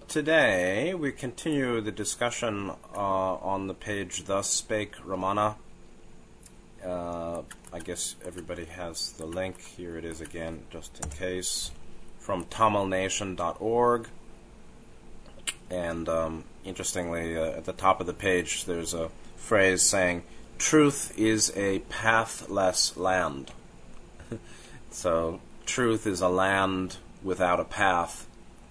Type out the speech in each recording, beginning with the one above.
Today we continue the discussion on the page Thus Spake Ramana. I guess everybody has the link. Here it is again, just in case, from tamilnation.org. And interestingly, at the top of the page there's a phrase saying, "Truth is a pathless land." So, truth is a land without a path.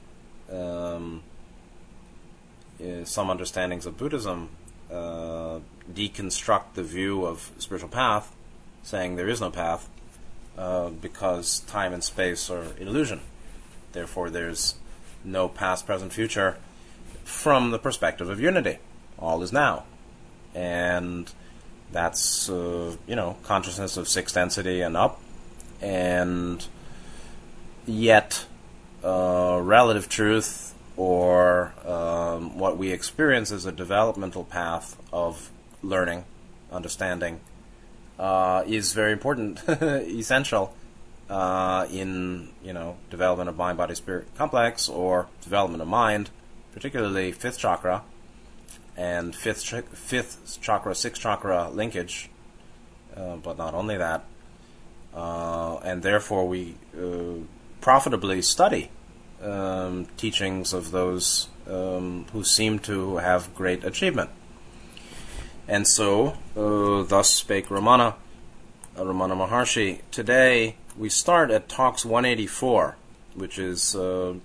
Some understandings of Buddhism deconstruct the view of spiritual path, saying there is no path because time and space are an illusion. Therefore, there's no past, present, future from the perspective of unity. All is now. And that's, consciousness of sixth density and up. And yet, relative truth, or what we experience as a developmental path of learning, understanding, is very important, essential in development of mind-body-spirit complex, or development of mind, particularly fifth chakra and fifth chakra, sixth chakra linkage, but not only that, and therefore we profitably study teachings of those who seem to have great achievement. And so, thus spake Ramana Maharshi. Today, we start at Talks 184, which is about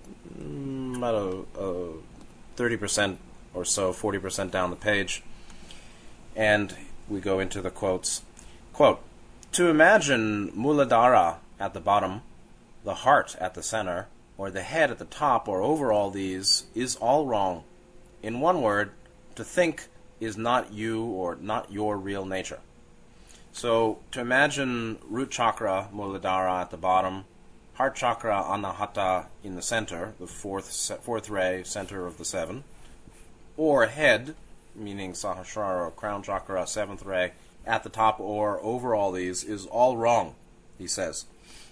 30% or so, 40% down the page. And we go into the quotes. Quote, "To imagine Muladhara at the bottom, the heart at the center, or the head at the top, or over all these, is all wrong. In one word, to think is not you or not your real nature." So, to imagine root chakra, Muladhara, at the bottom, heart chakra, Anahata, in the center, the fourth ray, center of the seven, or head, meaning Sahasrara, or crown chakra, seventh ray, at the top or over all these, is all wrong, he says.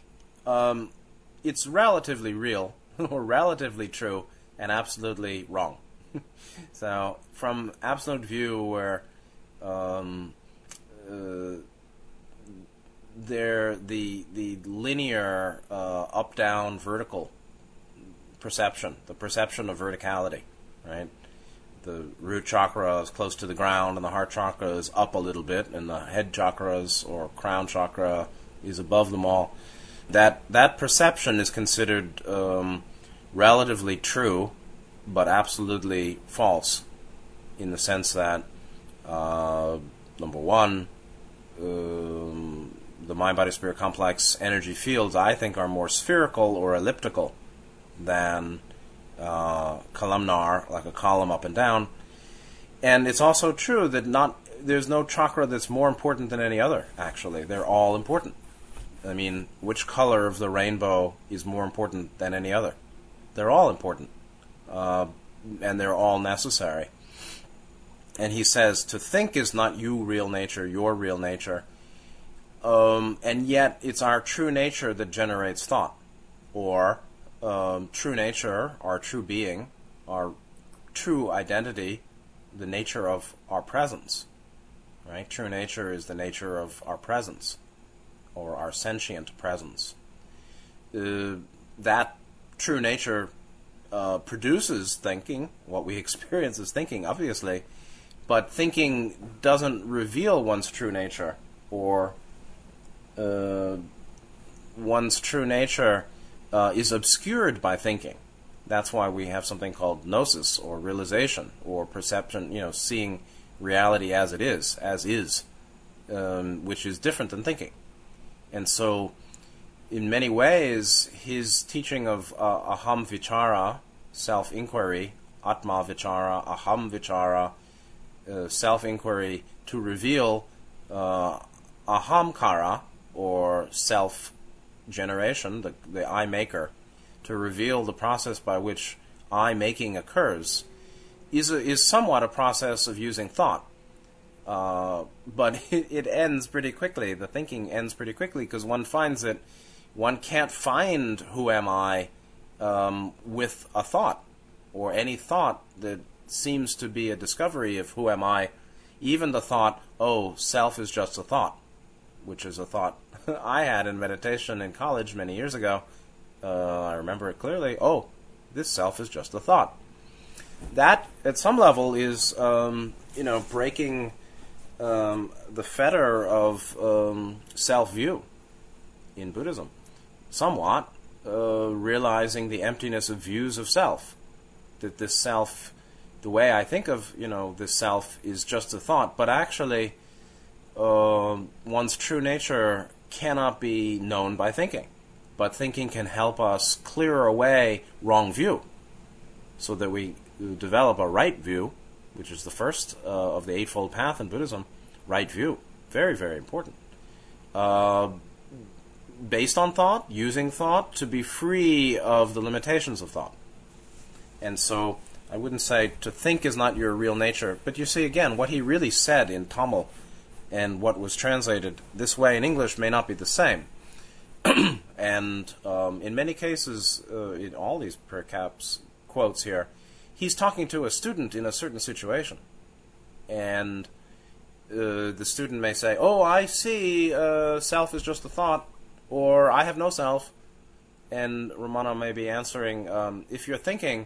It's relatively real, or relatively true, and absolutely wrong. So, from absolute view, where the linear up-down vertical perception, the perception of verticality, right? The root chakra is close to the ground, and the heart chakra is up a little bit, and the head chakras or crown chakra is above them all. That perception is considered relatively true, but absolutely false, in the sense that, number one, the mind-body-spirit complex energy fields, I think, are more spherical or elliptical than columnar, like a column up and down. And it's also true that there's no chakra that's more important than any other, actually. They're all important. I mean, which color of the rainbow is more important than any other? They're all important. And they're all necessary. And he says, to think is not your real nature, and yet it's our true nature that generates thought. Or true nature, our true being, our true identity, the nature of our presence. Right? True nature is the nature of our presence, or our sentient presence. That true nature produces thinking. What we experience is thinking, obviously, but thinking doesn't reveal one's true nature, or one's true nature is obscured by thinking. That's why we have something called gnosis, or realization, or perception, seeing reality as it is, which is different than thinking. And so, in many ways, his teaching of aham vichara, self-inquiry, atma vichara, aham vichara, self-inquiry, to reveal ahamkara, or self-generation, the I-maker, to reveal the process by which I-making occurs, is somewhat a process of using thought. But it ends pretty quickly. The thinking ends pretty quickly, because one finds that one can't find who am I with a thought. or any thought that seems to be a discovery of who am I, even the thought, oh, self is just a thought, which is a thought I had in meditation in college many years ago. I remember it clearly. Oh, this self is just a thought. That, at some level, is breaking the fetter of self-view in Buddhism. Somewhat, realizing the emptiness of views of self. That this self, the way I think of, this self is just a thought, but actually one's true nature cannot be known by thinking. But thinking can help us clear away wrong view so that we develop a right view, which is the first of the Eightfold Path in Buddhism. Right view. Very, very important. Based on thought, using thought to be free of the limitations of thought. And so I wouldn't say to think is not your real nature, but you see again, what he really said in Tamil and what was translated this way in English may not be the same. And in many cases, in all these per caps quotes here, he's talking to a student in a certain situation. And the student may say, oh, I see self is just a thought, or I have no self. And Ramana may be answering, if you're thinking,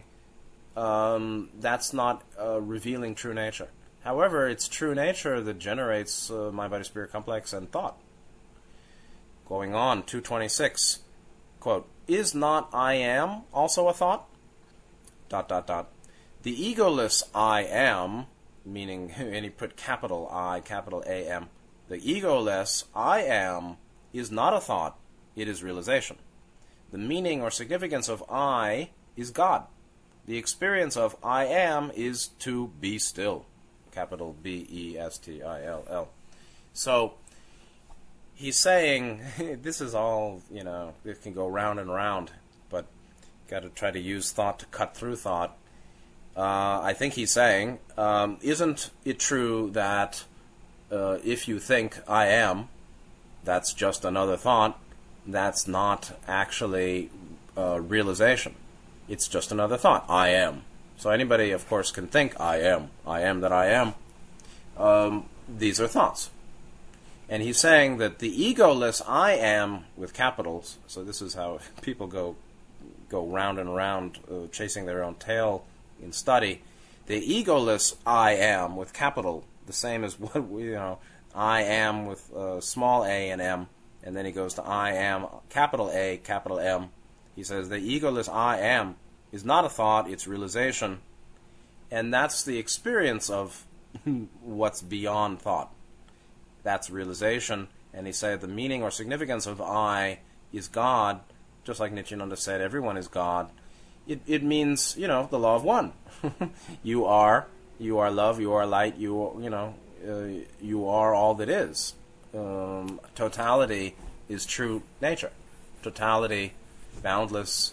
that's not revealing true nature. However, it's true nature that generates mind-body-spirit complex and thought. Going on, 226, quote, is not I am also a thought? ... The egoless I am, meaning, and he put capital I, capital A-M, the egoless I am is not a thought, it is realization. The meaning or significance of I is God. The experience of I am is to be still, capital B-E-S-T-I-L-L. So, he's saying, this is all, it can go round and round, but got to try to use thought to cut through thought. I think he's saying, isn't it true that if you think I am, that's just another thought, that's not actually realization. It's just another thought, I am. So anybody, of course, can think I am that I am. These are thoughts. And he's saying that the egoless I am, with capitals, so this is how people go round and round, chasing their own tail in study. The egoless I am, with capital, the same as what I am with small a and m, and then he goes to I am, capital A, capital M. He says the egoless I am is not a thought, it's realization, and that's the experience of what's beyond thought. That's realization, and he said the meaning or significance of I is God, just like Nityananda said, everyone is God. It means, the law of one. You are love, you are light, you are all that is. Totality is true nature. Totality, boundless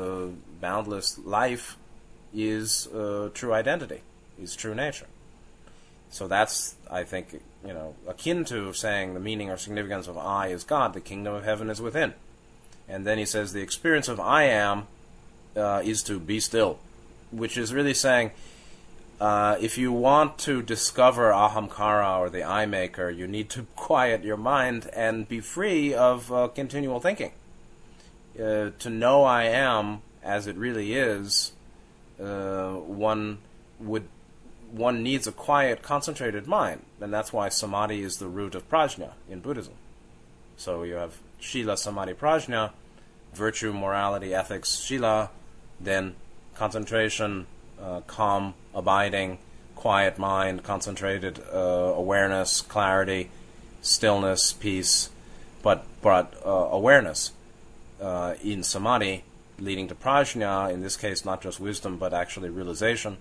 life is true identity, is true nature. So that's, I think, akin to saying the meaning or significance of I is God, the kingdom of heaven is within. And then he says the experience of I am is to be still, which is really saying if you want to discover ahamkara or the I maker, you need to quiet your mind and be free of continual thinking. To know I am as it really is, one needs a quiet, concentrated mind, and that's why samadhi is the root of prajna in Buddhism. So you have shila, samadhi, prajna, virtue, morality, ethics, shila, then concentration, calm, abiding, quiet mind, concentrated awareness, clarity, stillness, peace, but awareness in samadhi, leading to prajna, in this case not just wisdom but actually realization.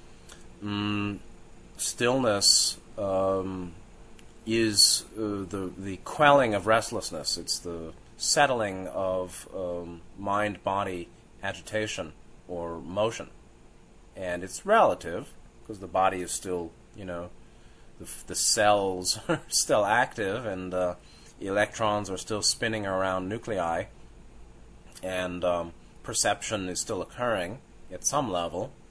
Stillness is the quelling of restlessness. It's the settling of mind-body agitation or motion. And it's relative, because the body is still, the cells are still active, and electrons are still spinning around nuclei, and perception is still occurring at some level.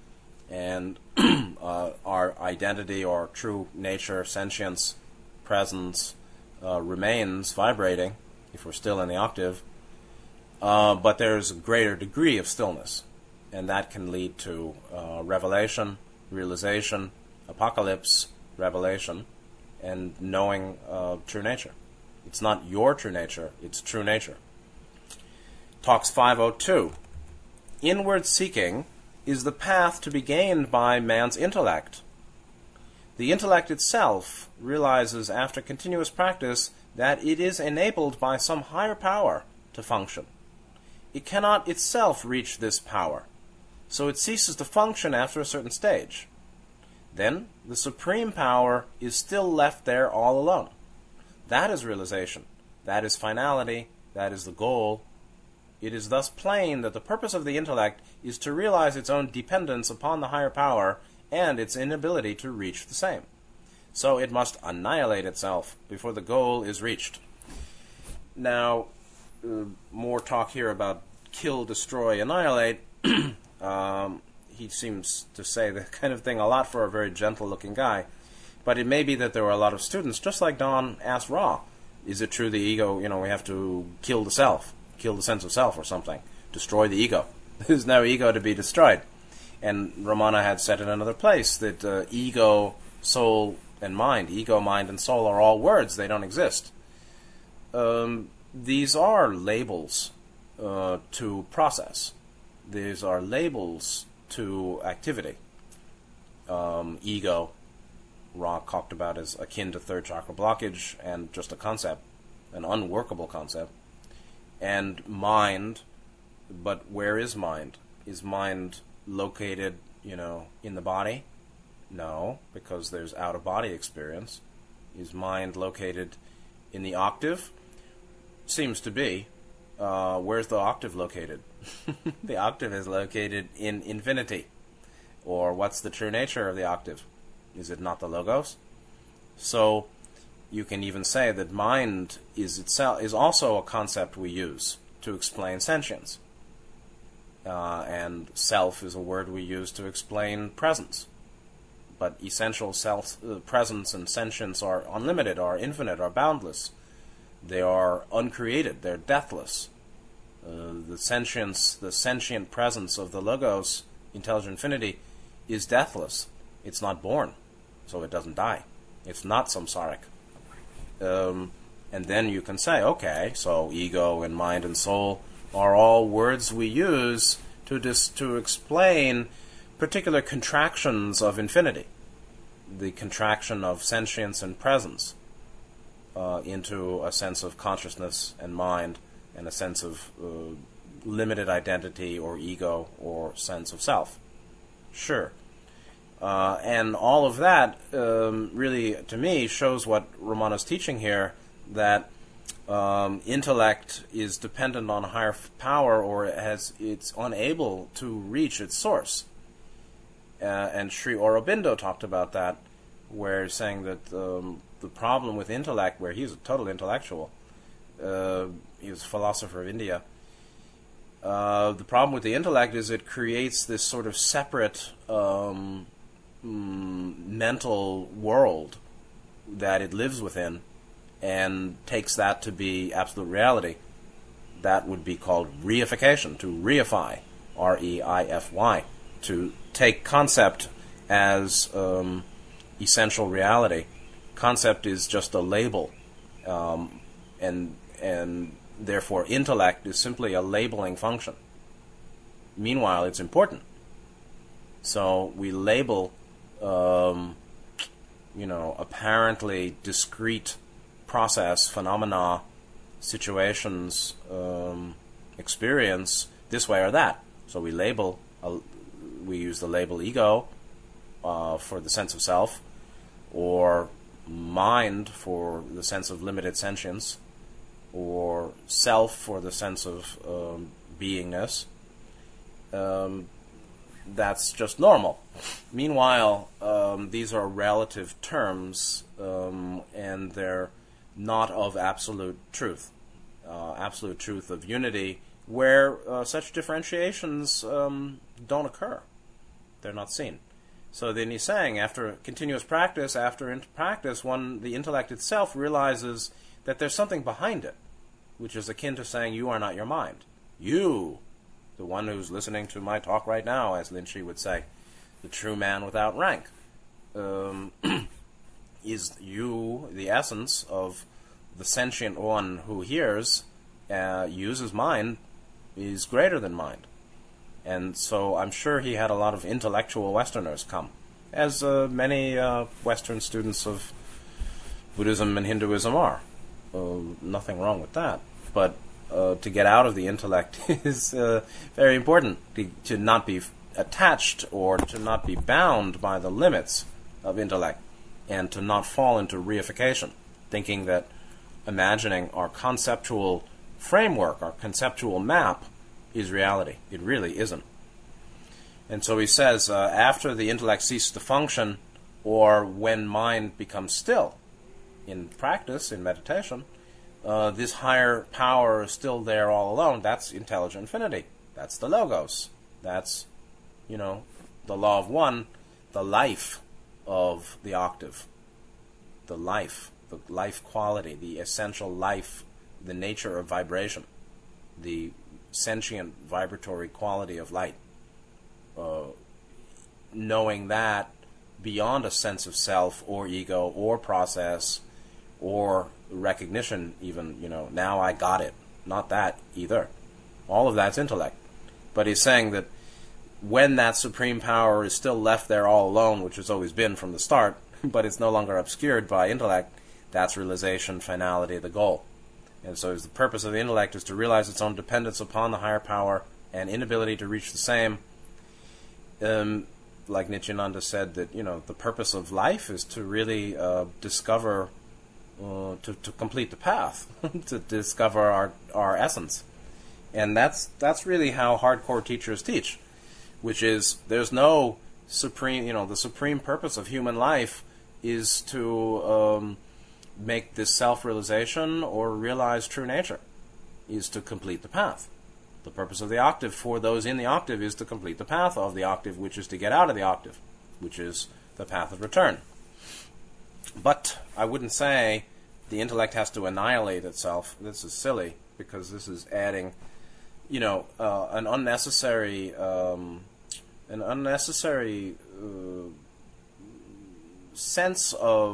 and our identity or true nature, sentience, presence, remains vibrating if we're still in the octave, but there's a greater degree of stillness, and that can lead to revelation, realization, apocalypse, revelation, and knowing true nature. It's not your true nature, it's true nature. Talks 502. Inward seeking is the path to be gained by man's intellect. The intellect itself realizes after continuous practice that it is enabled by some higher power to function. It cannot itself reach this power, so it ceases to function after a certain stage. Then the supreme power is still left there all alone. That is realization. That is finality. That is the goal. It is thus plain that the purpose of the intellect is to realize its own dependence upon the higher power and its inability to reach the same. So it must annihilate itself before the goal is reached. Now, more talk here about kill, destroy, annihilate. He seems to say that kind of thing a lot for a very gentle-looking guy. But it may be that there were a lot of students, just like Don asked Ra, is it true the ego, we have to kill the self, kill the sense of self or something, destroy the ego. There's no ego to be destroyed. And Ramana had said in another place that ego, soul, and mind, ego, mind, and soul are all words. They don't exist. These are labels to process. These are labels to activity. Ego, Ra talked about as akin to third chakra blockage and just a concept, an unworkable concept. And mind, but where is mind? Is mind located, in the body? No, because there's out-of-body experience. Is mind located in the octave? Seems to be. Where's the octave located? The octave is located in infinity. Or what's the true nature of the octave? Is it not the logos? So you can even say that mind is also a concept we use to explain sentience. And self is a word we use to explain presence. But essential self, presence and sentience are unlimited, are infinite, are boundless. They are uncreated, they're deathless. The sentient presence of the logos, intelligent infinity, is deathless. It's not born, so it doesn't die. It's not samsaric. And then you can say, okay, so ego and mind and soul are all words we use to explain particular contractions of infinity. The contraction of sentience and presence into a sense of consciousness and mind and a sense of limited identity or ego or sense of self. Sure. And all of that really, to me, shows what Ramana's teaching here, that intellect is dependent on higher power, or it's unable to reach its source. And Sri Aurobindo talked about that, where saying that the problem with intellect, where he's a total intellectual, he was a philosopher of India, the problem with the intellect is it creates this sort of separate mental world that it lives within and takes that to be absolute reality. That would be called reification, to reify, R-E-I-F-Y, to take concept as essential reality. Concept is just a label, and therefore intellect is simply a labeling function. Meanwhile, it's important. So we label, apparently discrete process, phenomena, situations, experience this way or that. So we label. We use the label ego for the sense of self, or mind for the sense of limited sentience, or self for the sense of beingness. That's just normal. Meanwhile, these are relative terms, and they're not of absolute truth of unity, where such differentiations don't occur. They're not seen. So then he's saying, after continuous practice, practice, the intellect itself realizes that there's something behind it, which is akin to saying, you are not your mind. You, the one who's listening to my talk right now, as Lin Chi would say, the true man without rank, is you, the essence of the sentient one who hears, uses mind, is greater than mind. And so I'm sure he had a lot of intellectual Westerners come, as many Western students of Buddhism and Hinduism are. Nothing wrong with that. But to get out of the intellect is very important, to not be attached or to not be bound by the limits of intellect, and to not fall into reification, thinking that imagining our conceptual framework, our conceptual map, is reality. It really isn't. And so he says, after the intellect ceases to function, or when mind becomes still, in practice, in meditation, this higher power is still there all alone. That's intelligent infinity. That's the Logos. That's, the law of one, the life of the octave. The life quality, the essential life, the nature of vibration, the sentient vibratory quality of light. Knowing that beyond a sense of self or ego or process or recognition even, now I got it. Not that either. All of that's intellect. But he's saying that when that supreme power is still left there all alone, which has always been from the start, but it's no longer obscured by intellect, that's realization, finality, the goal. And so the purpose of the intellect is to realize its own dependence upon the higher power and inability to reach the same. Like Nityananda said, that the purpose of life is to really discover, to complete the path, to discover our essence. And that's really how hardcore teachers teach, which is there's no supreme, the supreme purpose of human life is to make this self-realization or realize true nature, is to complete the path. The purpose of the octave for those in the octave is to complete the path of the octave, which is to get out of the octave, which is the path of return. But I wouldn't say the intellect has to annihilate itself. This is silly, because this is adding, an unnecessary sense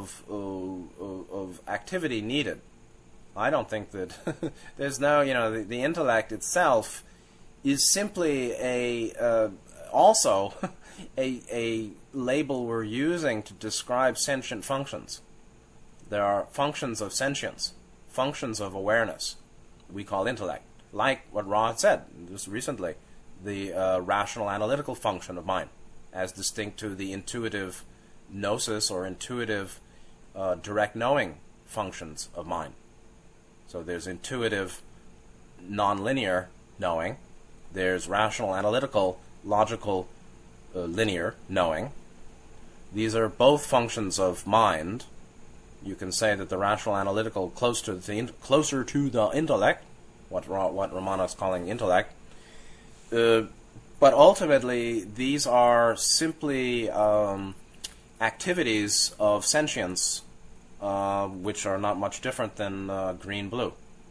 of activity needed. I don't think that there's no, the intellect itself is simply also a label we're using to describe sentient functions. There are functions of sentience, functions of awareness we call intellect. Like what Ra had said just recently, the rational analytical function of mind, as distinct to the intuitive gnosis or intuitive direct knowing functions of mind. So there's intuitive, non-linear knowing. There's rational, analytical, logical, linear knowing. These are both functions of mind. You can say that the rational, analytical closer to the intellect, what Ramana is calling intellect. But ultimately, these are simply activities of sentience, which are not much different than green-blue.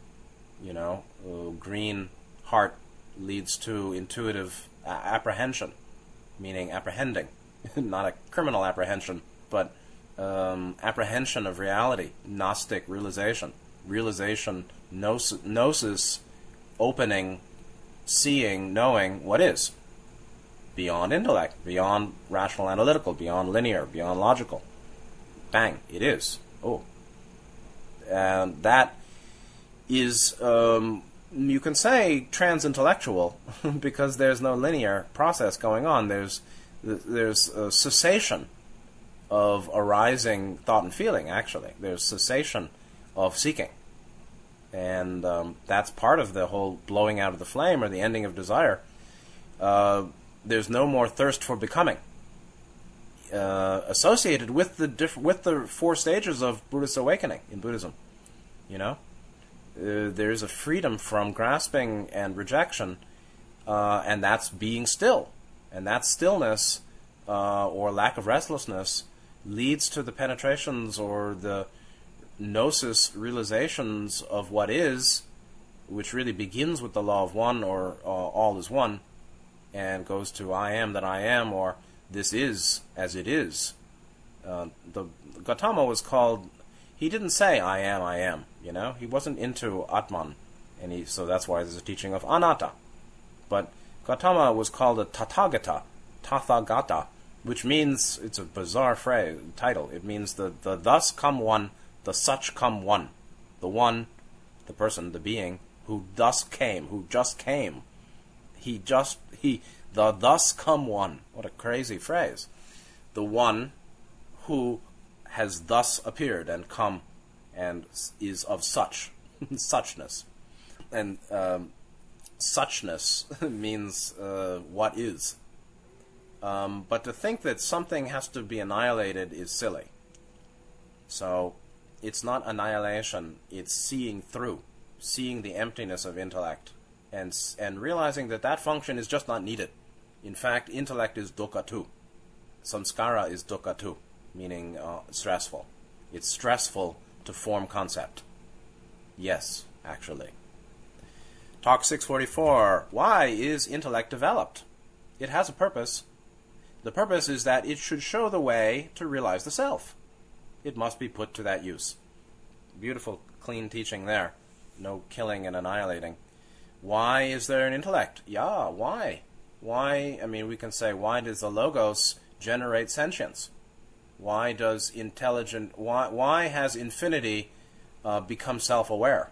Green heart leads to intuitive apprehension, meaning apprehending, not a criminal apprehension, but apprehension of reality, Gnostic realization, gnosis, opening, seeing, knowing what is, beyond intellect, beyond rational analytical, beyond linear, beyond logical. Bang, it is. Oh. And that is, you can say, trans-intellectual, because there's no linear process going on. There's a cessation of arising thought and feeling, actually. There's cessation of seeking. And that's part of the whole blowing out of the flame, or the ending of desire. There's no more thirst for becoming. Associated with the four stages of Buddhist awakening in Buddhism. There's a freedom from grasping and rejection, and that's being still. And that stillness or lack of restlessness leads to the penetrations or the gnosis realizations of what is, which really begins with the law of one, or all is one, and goes to I am that I am, or this is as it is. The Gautama was called, he didn't say I am, he wasn't into Atman, and so that's why there's a teaching of anatta. But Gautama was called a Tathagata, which means, it's a bizarre title, it means the thus come one, the such come one, the person, the being, who just came, the thus come one. What a crazy phrase. The one who has thus appeared and come and is of suchness. And suchness means what is. But to think that something has to be annihilated is silly. So it's not annihilation, it's seeing through, seeing the emptiness of intellect, and realizing that function is just not needed. In fact, intellect is dukkha too. Samskara is dukkha too, meaning stressful. It's stressful to form concept. Yes, actually. Talk 644. Why is intellect developed? It has a purpose. The purpose is that it should show the way to realize the self. It must be put to that use. Beautiful, clean teaching there. No killing and annihilating. Why is there an intellect? Yeah, why? Why, we can say, why does the logos generate sentience? Why has infinity become self-aware?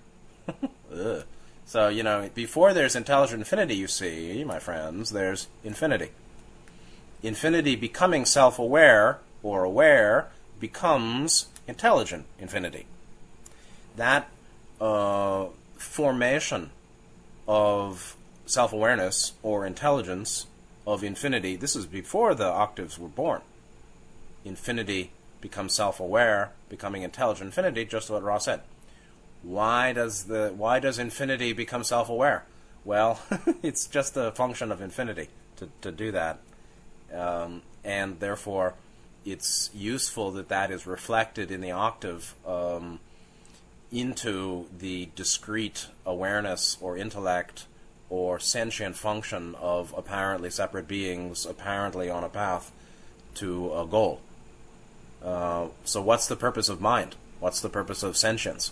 So, before there's intelligent infinity, you see, my friends, there's infinity. Infinity becoming self-aware, or aware, becomes intelligent infinity. That formation of self-awareness or intelligence of infinity, this is before the octaves were born. Infinity becomes self-aware, becoming intelligent infinity, just what Ra said. Why does infinity become self-aware? Well, it's just a function of infinity to do that. And therefore, it's useful that is reflected in the octave into the discrete awareness or intellect or sentient function of apparently separate beings, apparently on a path to a goal. So what's the purpose of mind? What's the purpose of sentience?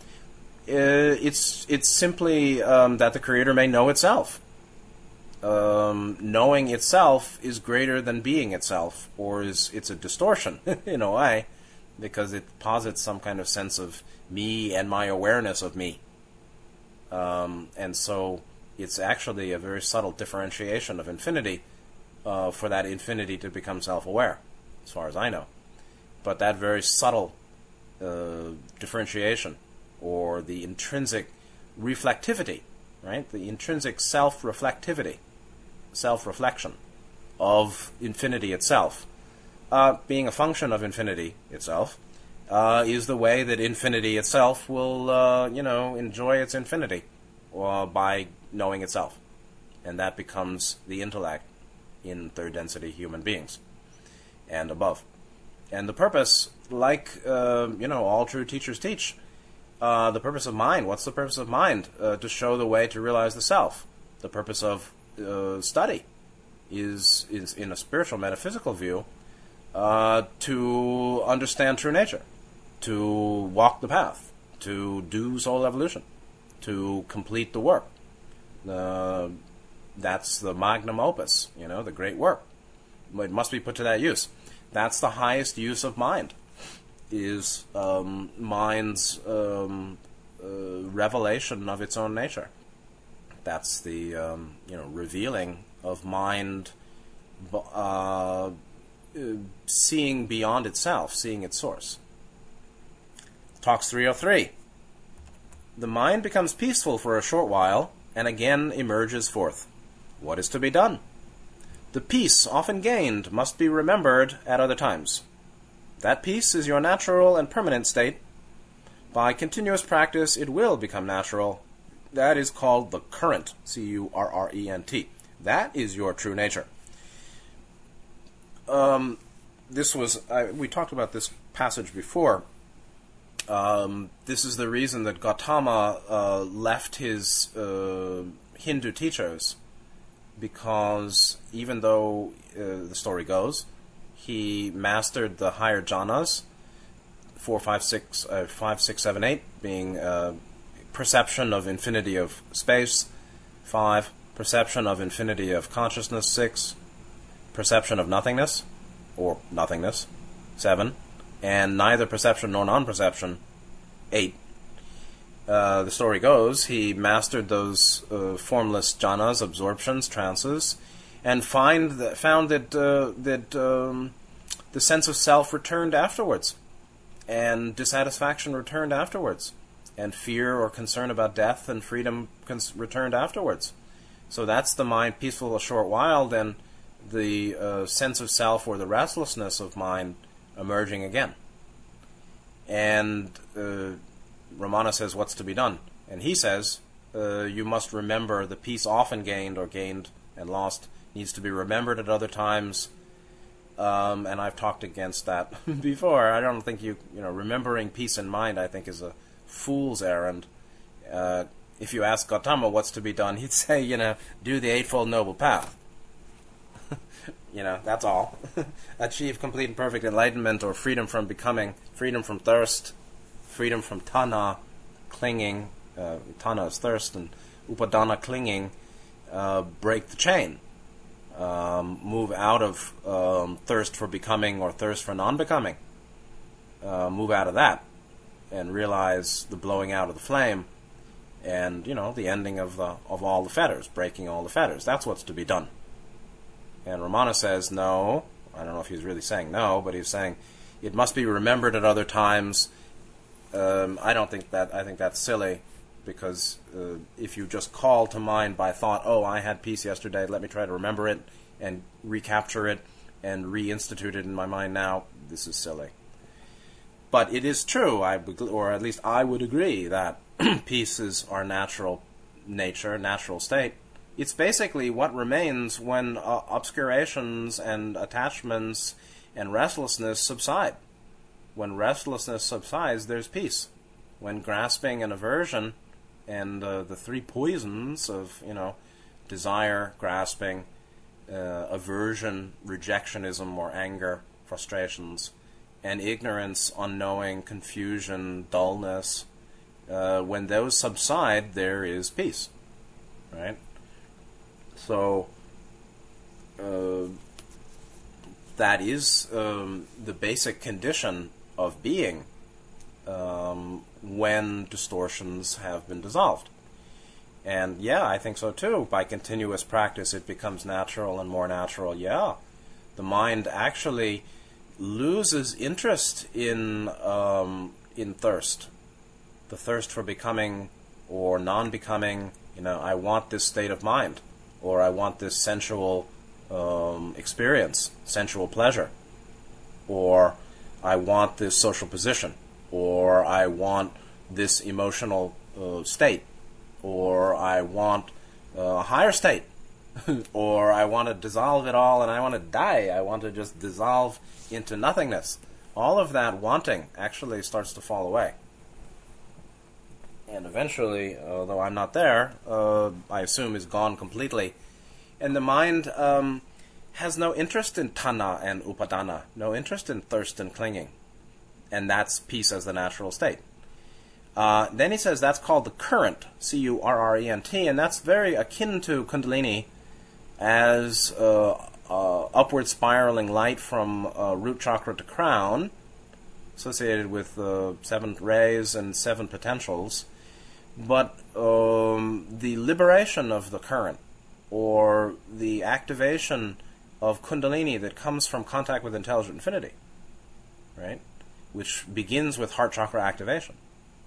It's simply that the Creator may know itself. Knowing itself is greater than being itself, or it's a distortion in a way, because it posits some kind of sense of me and my awareness of me. And so it's actually a very subtle differentiation of infinity for that infinity to become self-aware, as far as I know. But that very subtle differentiation, or the intrinsic reflectivity, right? The intrinsic self-reflection of infinity itself, being a function of infinity itself, is the way that infinity itself will, enjoy its infinity by knowing itself. And that becomes the intellect in third density human beings and above. And the purpose, like, all true teachers teach, the purpose of mind. What's the purpose of mind? To show the way to realize the self. The purpose of study is in a spiritual metaphysical view, to understand true nature, to walk the path, to do soul evolution, to complete the work. That's the magnum opus, the great work. It must be put to that use. That's the highest use of mind, is mind's revelation of its own nature. That's the revealing of mind, seeing beyond itself, seeing its source. Talks 303. The mind becomes peaceful for a short while, and again emerges forth. What is to be done? The peace often gained must be remembered at other times. That peace is your natural and permanent state. By continuous practice, it will become natural. That is called the current, C-U-R-R-E-N-T. That is your true nature. we talked about this passage before. This is the reason that Gautama left his Hindu teachers, because even though the story goes, he mastered the higher jhanas, 4, 5, 6, 5, 6, 7, 8, being perception of infinity of space, 5, perception of infinity of consciousness, 6, perception of nothingness, or nothingness, 7, and neither perception nor non-perception, 8. The story goes, he mastered those formless jhanas, absorptions, trances, and found that the sense of self returned afterwards, and dissatisfaction returned afterwards, and fear or concern about death and freedom returned afterwards. So that's the mind peaceful a short while, then the sense of self or the restlessness of mind emerging again. And Ramana says, what's to be done? And he says, you must remember the peace often gained or gained and lost needs to be remembered at other times. And I've talked against that before. I don't think remembering peace in mind, I think, is a fool's errand. If you ask Gautama what's to be done, he'd say, do the Eightfold Noble Path. That's all. Achieve complete and perfect enlightenment, or freedom from becoming, freedom from thirst, freedom from tanha, clinging. Tanha is thirst, and upadana, clinging. Break the chain. Move out of thirst for becoming or thirst for non-becoming. Move out of that and realize the blowing out of the flame, and the ending of all the fetters, breaking all the fetters. That's what's to be done. And Ramana says no. I don't know if he's really saying no, but he's saying it must be remembered at other times. I think that's silly, because if you just call to mind by thought, oh, I had peace yesterday, let me try to remember it and recapture it and reinstitute it in my mind now, this is silly. But it is true, or at least I would agree, that peace is our natural nature, natural state. It's basically what remains when obscurations and attachments and restlessness subside. When restlessness subsides, there's peace. When grasping and aversion and the three poisons of, desire, grasping, aversion, rejectionism or anger, frustrations, and ignorance, unknowing, confusion, dullness, when those subside, there is peace, right? So that is the basic condition of being when distortions have been dissolved. And yeah, I think so too. By continuous practice, it becomes natural and more natural. Yeah, the mind actually loses interest in thirst, the thirst for becoming or non-becoming. I want this state of mind, or I want this sensual experience, sensual pleasure, or I want this social position, or I want this emotional state, or I want a higher state, or I want to dissolve it all and I want to die. I want to just dissolve into nothingness. All of that wanting actually starts to fall away. And eventually, although I'm not there, I assume is gone completely. And the mind has no interest in tanha and upadana, no interest in thirst and clinging. And that's peace as the natural state. Then he says that's called the current, current, and that's very akin to Kundalini as upward spiraling light from root chakra to crown, associated with 7 rays and 7 potentials. But the liberation of the current, or the activation of Kundalini that comes from contact with intelligent infinity, right? Which begins with heart chakra activation.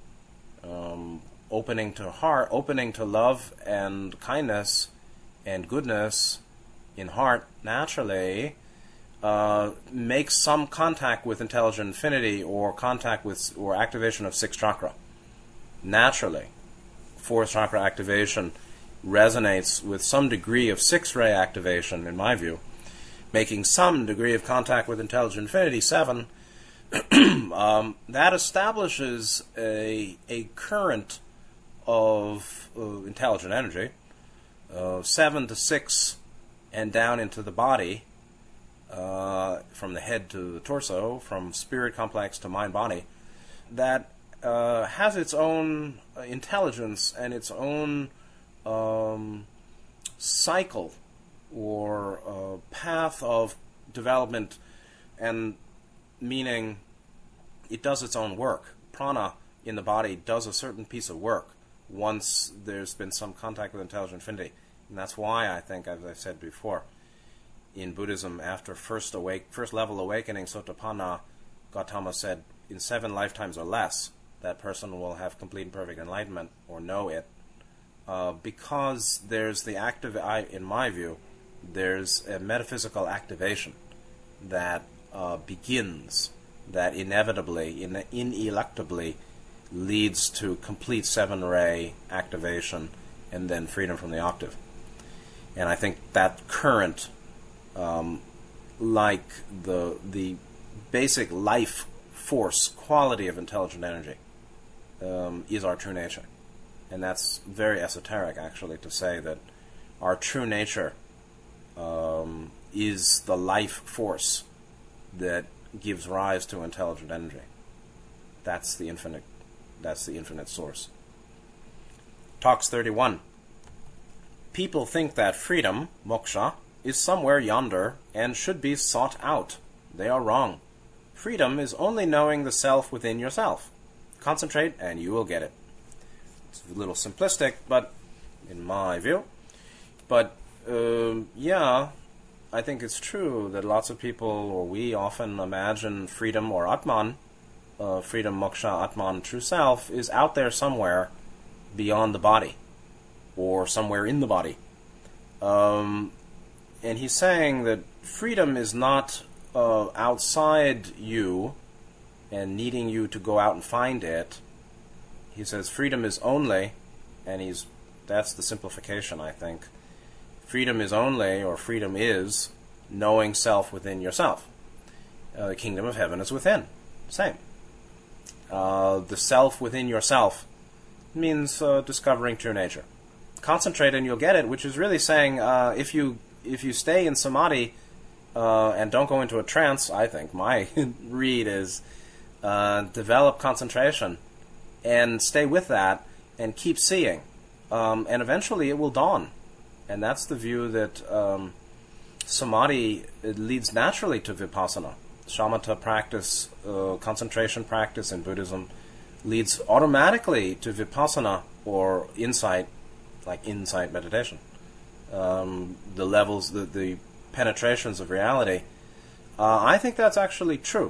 Opening to heart, opening to love and kindness and goodness in heart naturally makes some contact with intelligent infinity, or contact with or activation of 6th chakra. Naturally, 4th chakra activation resonates with some degree of 6th ray activation, in my view. making some degree of contact with intelligent infinity, 7, that establishes a current of intelligent energy, 7 to 6 and down into the body, from the head to the torso, from spirit complex to mind-body, that has its own intelligence and its own cycle or path of development, and meaning it does its own work. Prana in the body does a certain piece of work once there's been some contact with intelligent infinity. And that's why I think, as I said before, in Buddhism, after first level awakening, Sotapanna, Gautama said, in 7 lifetimes or less, that person will have complete and perfect enlightenment, or know it, because there's the in my view, there's a metaphysical activation that begins, that inevitably, ineluctably leads to complete 7-ray activation and then freedom from the octave. And I think that current, like the basic life force quality of intelligent energy, is our true nature. And that's very esoteric, actually, to say that our true nature is the life force that gives rise to intelligent energy. That's the infinite source. Talks 31. People think that freedom, moksha, is somewhere yonder and should be sought out. They are wrong. Freedom is only knowing the self within yourself. Concentrate and you will get it. It's a little simplistic, but in my view. But yeah, I think it's true that lots of people, or we often imagine freedom or Atman, freedom, moksha, Atman, true self, is out there somewhere beyond the body, or somewhere in the body. And he's saying that freedom is not outside you and needing you to go out and find it. He says freedom is only, and that's the simplification, I think. Freedom is only, or freedom is, knowing self within yourself. The kingdom of heaven is within. Same. The self within yourself means discovering true nature. Concentrate and you'll get it, which is really saying if you stay in samadhi and don't go into a trance, I think my read is develop concentration and stay with that and keep seeing, and eventually it will dawn. And that's the view that samadhi leads naturally to vipassana. Shamatha practice, concentration practice in Buddhism, leads automatically to vipassana, or insight, like insight meditation. The levels, the penetrations of reality. I think that's actually true.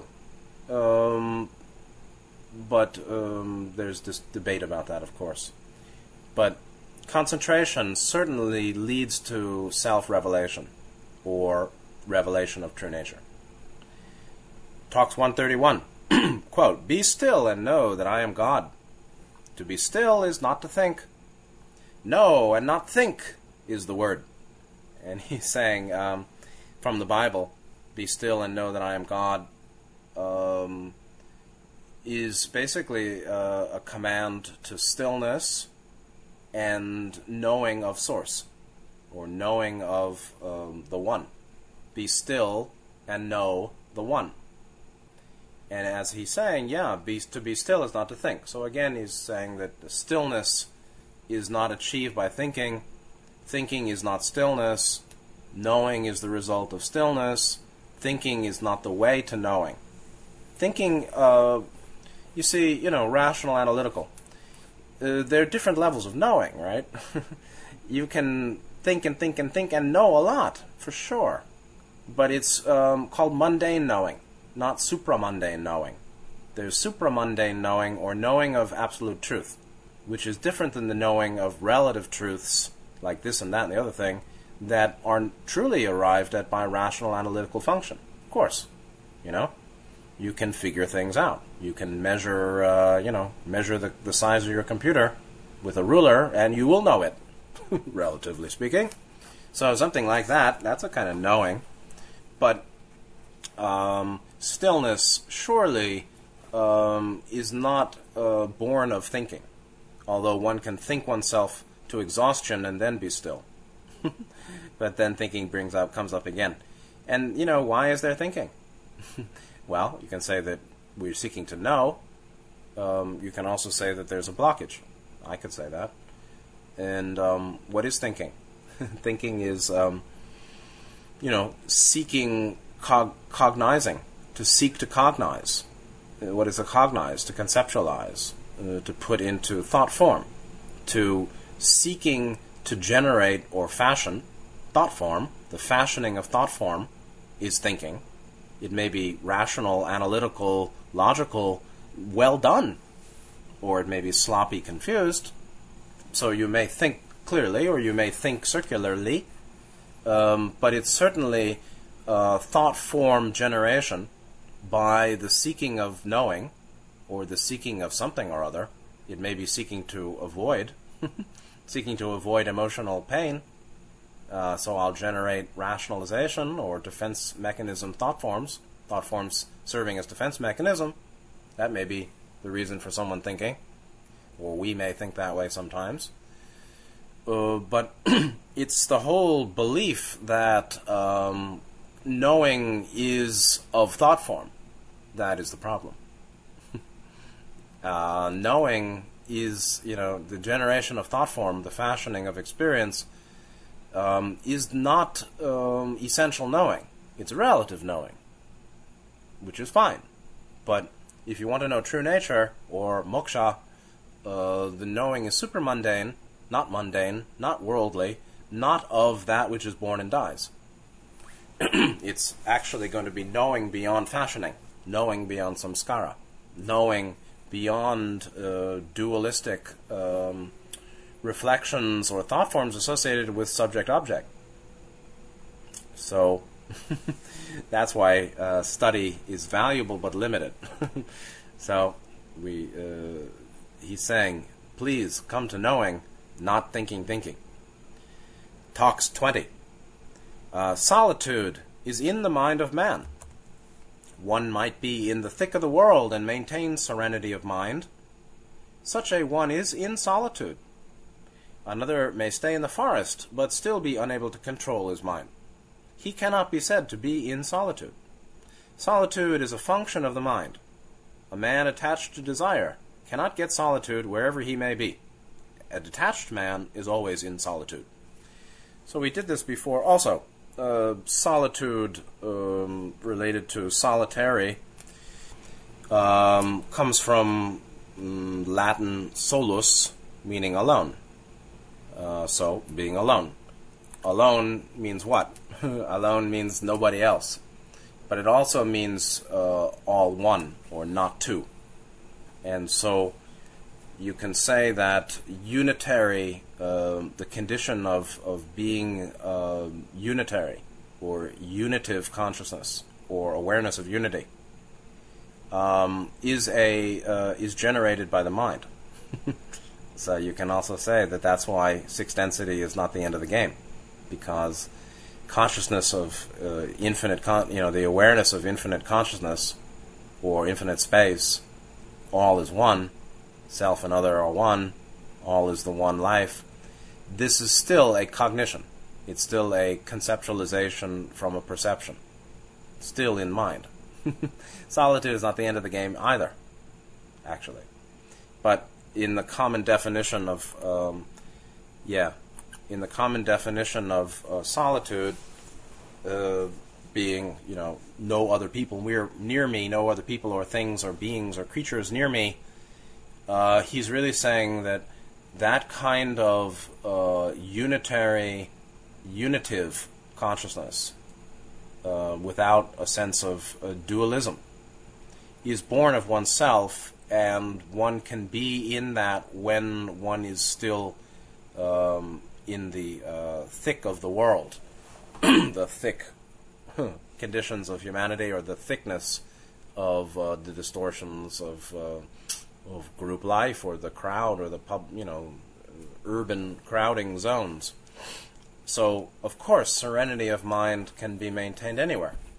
But there's this debate about that, of course. But concentration certainly leads to self-revelation, or revelation of true nature. Talks 131. Quote, "Be still and know that I am God. To be still is not to think. Know and not think is the word." And he's saying, from the Bible, "Be still and know that I am God," is basically a command to stillness and knowing of Source, or knowing of the One. Be still and know the One. And as he's saying, to be still is not to think. So again, he's saying that the stillness is not achieved by thinking. Thinking is not stillness. Knowing is the result of stillness. Thinking is not the way to knowing. Thinking, you see, rational, analytical. There are different levels of knowing, right? You can think and think and think and know a lot, for sure. But it's called mundane knowing, not supramundane knowing. There's supramundane knowing, or knowing of absolute truth, which is different than the knowing of relative truths, like this and that and the other thing, that are truly arrived at by rational analytical function. Of course, you can figure things out. You can measure, measure the size of your computer with a ruler, and you will know it, relatively speaking. So something like that, that's a kind of knowing. But stillness surely is not born of thinking, although one can think oneself to exhaustion and then be still. But then thinking comes up again. And, why is there thinking? Well, you can say that we're seeking to know. You can also say that there's a blockage. I could say that. And what is thinking? Thinking is, seeking, cognizing, to seek to cognize. What is to cognize? To conceptualize, to put into thought form, to seeking to generate or fashion thought form. The fashioning of thought form is thinking. It may be rational, analytical, logical, well done, or it may be sloppy, confused. So you may think clearly, or you may think circularly, but it's certainly thought form generation by the seeking of knowing, or the seeking of something or other. It may be seeking to avoid, seeking to avoid emotional pain. So I'll generate rationalization or defense mechanism thought forms serving as defense mechanism. That may be the reason for someone thinking, or we may think that way sometimes. But it's the whole belief that knowing is of thought form that is the problem. Knowing is, the generation of thought form, the fashioning of experience, is not essential knowing. It's relative knowing, which is fine. But if you want to know true nature, or moksha, the knowing is supermundane, not worldly, not of that which is born and dies. It's actually going to be knowing beyond fashioning, knowing beyond samskara, knowing beyond dualistic reflections or thought forms associated with subject-object. So that's why study is valuable but limited. So he's saying, please come to knowing, not thinking. Talks 20. Solitude is in the mind of man. One might be in the thick of the world and maintain serenity of mind. Such a one is in solitude. Another may stay in the forest, but still be unable to control his mind. He cannot be said to be in solitude. Solitude is a function of the mind. A man attached to desire cannot get solitude wherever he may be. A detached man is always in solitude. So we did this before also. Solitude, related to solitary, comes from Latin solus, meaning alone. So, being alone. Alone means what? Alone means nobody else. But it also means all one, or not two. And so you can say that unitary, the condition of being unitary, or unitive consciousness, or awareness of unity, is generated by the mind. So you can also say that that's why sixth density is not the end of the game, because consciousness of infinite, the awareness of infinite consciousness, or infinite space, all is one. Self and other are one. All is the one life. This is still a cognition. It's still a conceptualization from a perception. Still in mind. Solitude is not the end of the game either, actually. But in the common definition of, solitude, being, no other people near me, no other people or things or beings or creatures near me, he's really saying that kind of unitary, unitive consciousness, without a sense of dualism, is born of oneself, and one can be in that when one is still in the thick of the world, the thick conditions of humanity, or the thickness of the distortions of group life, or the crowd, or the urban crowding zones. So, of course, serenity of mind can be maintained anywhere.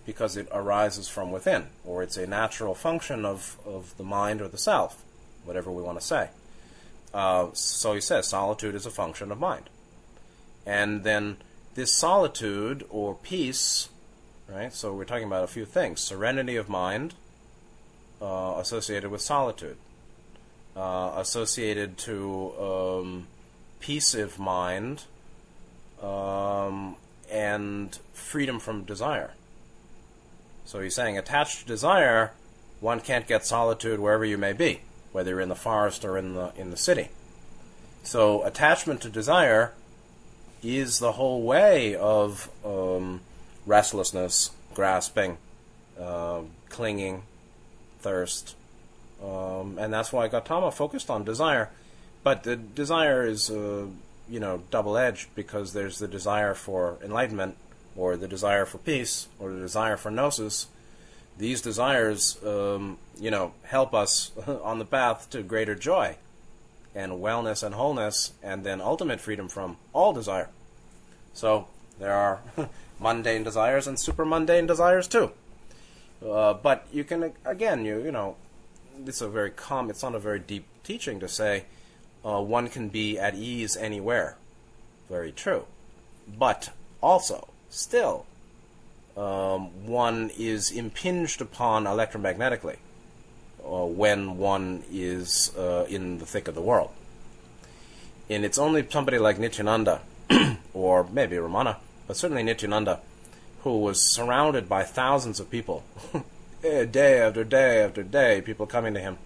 because it arises from within, or it's a natural function of the mind or the self, whatever we want to say. So he says solitude is a function of mind. And then this solitude or peace, right? So we're talking about a few things. Serenity of mind associated with solitude. Associated to peace of mind and freedom from desire. So he's saying attached to desire, one can't get solitude wherever you may be, whether you're in the forest or in the city. So attachment to desire is the whole way of restlessness, grasping, clinging, thirst, and that's why Gautama focused on desire. But the desire is, double-edged, because there's the desire for enlightenment, or the desire for peace, or the desire for gnosis. These desires, help us on the path to greater joy and wellness and wholeness, and then ultimate freedom from all desire. So there are mundane desires and super mundane desires too. But you can, again, it's a very it's not a very deep teaching to say one can be at ease anywhere. Very true. But also, still, one is impinged upon electromagnetically when one is in the thick of the world. And it's only somebody like Nityananda, or maybe Ramana, but certainly Nityananda, who was surrounded by thousands of people, day after day after day, people coming to him,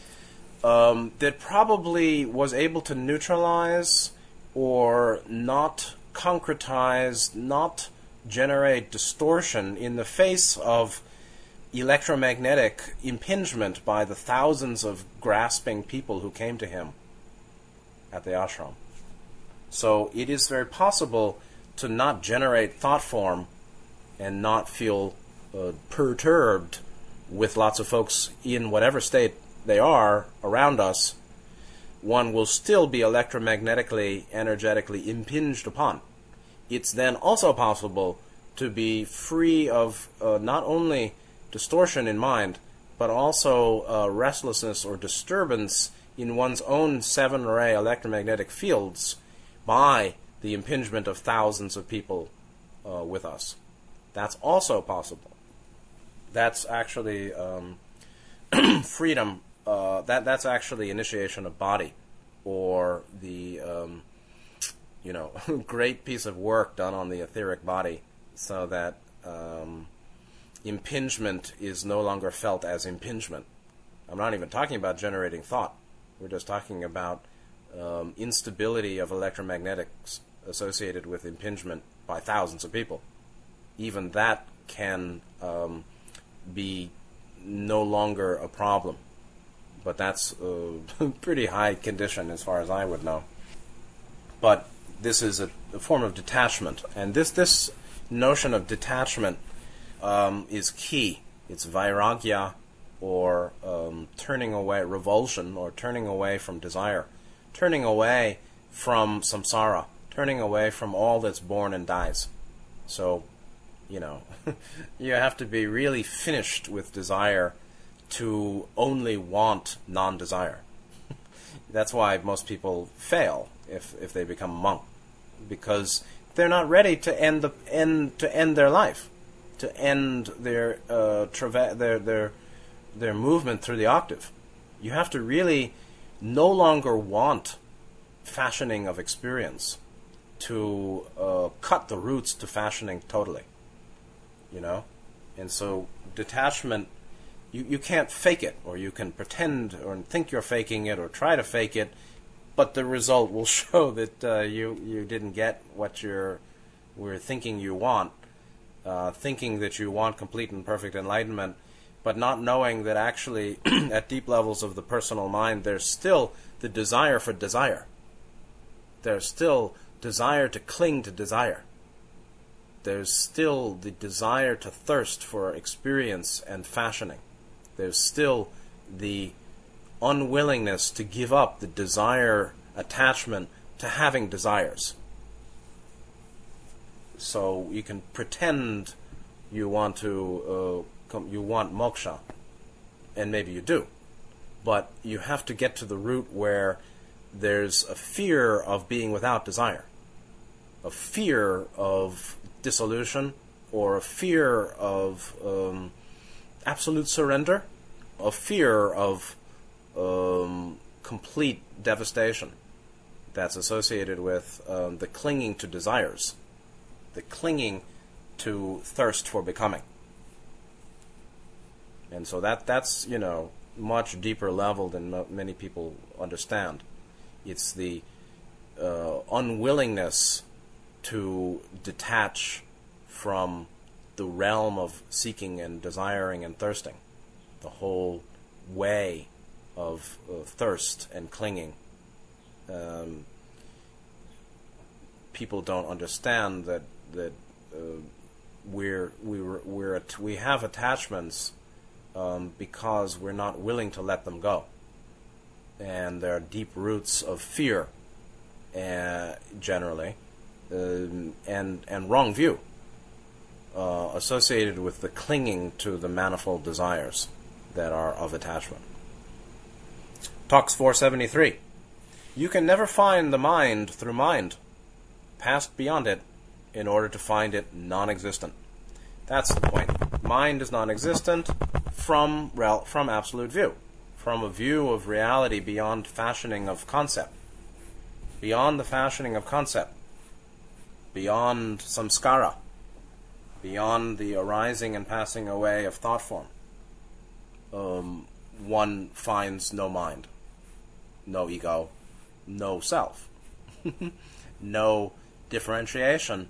that probably was able to neutralize or not concretize, not generate distortion in the face of electromagnetic impingement by the thousands of grasping people who came to him at the ashram. So it is very possible to not generate thought form and not feel perturbed with lots of folks in whatever state they are around us. One will still be electromagnetically, energetically impinged upon. It's then also possible to be free of not only distortion in mind, but also restlessness or disturbance in one's own 7-ray electromagnetic fields by the impingement of thousands of people with us. That's also possible. That's actually freedom. That's actually initiation of body, or the great piece of work done on the etheric body, so that impingement is no longer felt as impingement. I'm not even talking about generating thought. We're just talking about instability of electromagnetics associated with impingement by thousands of people. Even that can be no longer a problem. But that's a pretty high condition as far as I would know. But this is a form of detachment. And this notion of detachment is key. It's vairagya, or turning away, revulsion, or turning away from desire, turning away from samsara, turning away from all that's born and dies. So, you have to be really finished with desire to only want non-desire. That's why most people fail if they become a monk, because they're not ready to end their life, to end their their movement through the octave. You have to really no longer want fashioning of experience to cut the roots to fashioning totally. And so detachment, you can't fake it, or you can pretend or think you're faking it or try to fake it, but the result will show that you didn't get what you're thinking you want, thinking that you want complete and perfect enlightenment, but not knowing that actually at deep levels of the personal mind there's still the desire for desire. There's still desire to cling to desire. There's still the desire to thirst for experience and fashioning. There's still the unwillingness to give up the desire attachment to having desires. So you can pretend you want you want moksha, and maybe you do, but you have to get to the root where there's a fear of being without desire, a fear of dissolution, or a fear of absolute surrender, a fear of complete devastation that's associated with the clinging to desires, the clinging to thirst for becoming. And so that's much deeper level than many people understand. It's the unwillingness to detach from the realm of seeking and desiring and thirsting, the whole way of thirst and clinging. People don't understand that we have attachments because we're not willing to let them go, and there are deep roots of fear, generally, and wrong view associated with the clinging to the manifold desires that are of attachment. Talks 473. You can never find the mind through mind, past beyond it, in order to find it non-existent. That's the point. Mind is non-existent from absolute view, from a view of reality beyond fashioning of concept, beyond the fashioning of concept, beyond samskara, beyond the arising and passing away of thought form. One finds no mind, no ego, no self, no differentiation.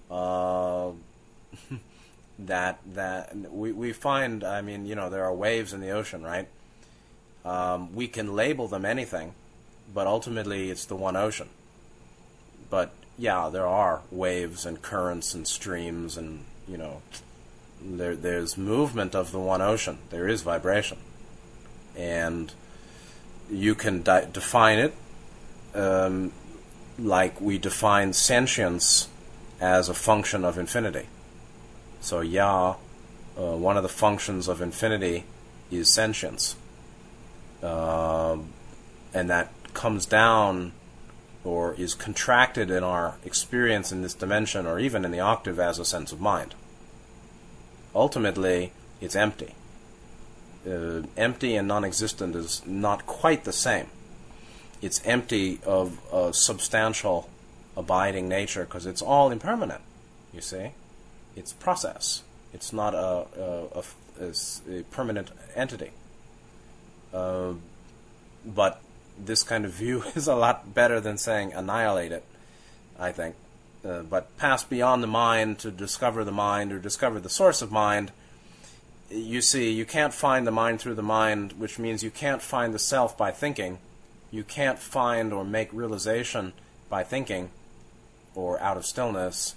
That we find. I mean, there are waves in the ocean, right? We can label them anything, but ultimately it's the one ocean. But yeah, there are waves and currents and streams, and there's movement of the one ocean. There is vibration, and you can define it like we define sentience as a function of infinity. So one of the functions of infinity is sentience, and that comes down or is contracted in our experience in this dimension, or even in the octave, as a sense of mind. Ultimately, it's empty. Empty and non-existent is not quite the same. It's empty of a substantial, abiding nature, because it's all impermanent, you see. It's process. It's not a permanent entity. But this kind of view is a lot better than saying annihilate it, I think. But pass beyond the mind to discover the mind, or discover the source of mind. You see, you can't find the mind through the mind, which means you can't find the self by thinking. You can't find or make realization by thinking or out of stillness.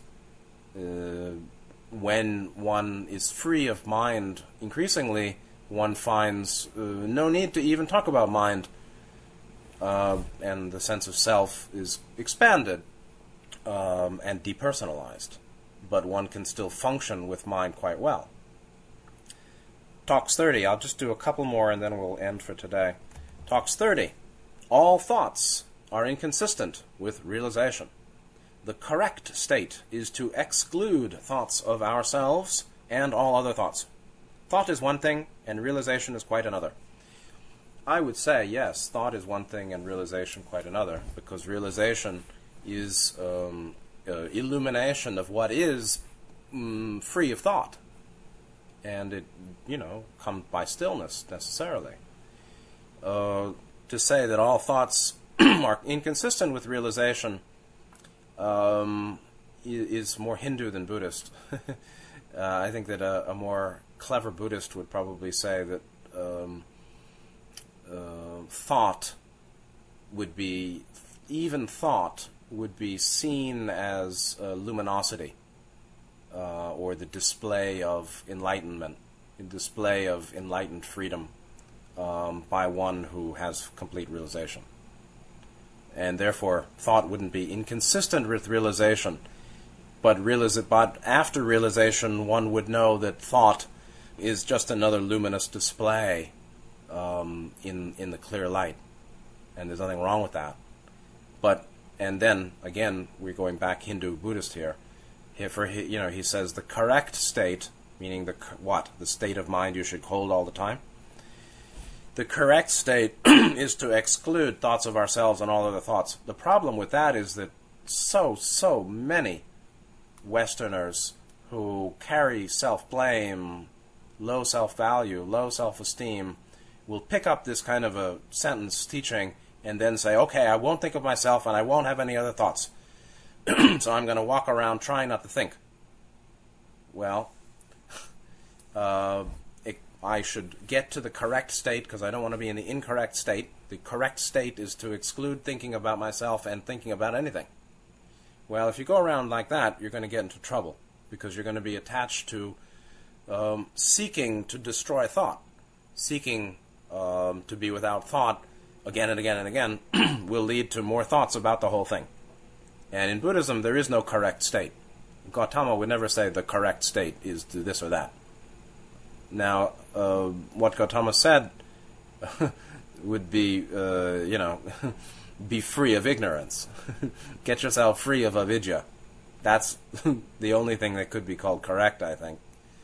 When one is free of mind, increasingly, one finds no need to even talk about mind, and the sense of self is expanded and depersonalized. But one can still function with mind quite well. Talks 30. I'll just do a couple more and then we'll end for today. Talks 30. All thoughts are inconsistent with realization. The correct state is to exclude thoughts of ourselves and all other thoughts. Thought is one thing, and realization is quite another. I would say, yes, thought is one thing and realization quite another, because realization is illumination of what is free of thought. And it, comes by stillness, necessarily. To say that all thoughts are inconsistent with realization is more Hindu than Buddhist. I think that a more clever Buddhist would probably say that thought would be seen as luminosity, or the display of enlightenment, the display of enlightened freedom by one who has complete realization. And therefore, thought wouldn't be inconsistent with realization. But after realization, one would know that thought is just another luminous display in the clear light, and there's nothing wrong with that. And then again, we're going back Hindu Buddhist here. He says the correct state, meaning the state of mind you should hold all the time. The correct state is to exclude thoughts of ourselves and all other thoughts. The problem with that is that so many Westerners who carry self-blame, low self-value, low self-esteem, will pick up this kind of a sentence teaching and then say, okay, I won't think of myself and I won't have any other thoughts. So I'm going to walk around trying not to think. Well, I should get to the correct state because I don't want to be in the incorrect state. The correct state is to exclude thinking about myself and thinking about anything. Well, if you go around like that, you're going to get into trouble because you're going to be attached to seeking to destroy thought. Seeking to be without thought again and again and again will lead to more thoughts about the whole thing. And in Buddhism, there is no correct state. Gautama would never say the correct state is to this or that. Now, what Gautama said would be, be free of ignorance. Get yourself free of avidya. That's the only thing that could be called correct, I think.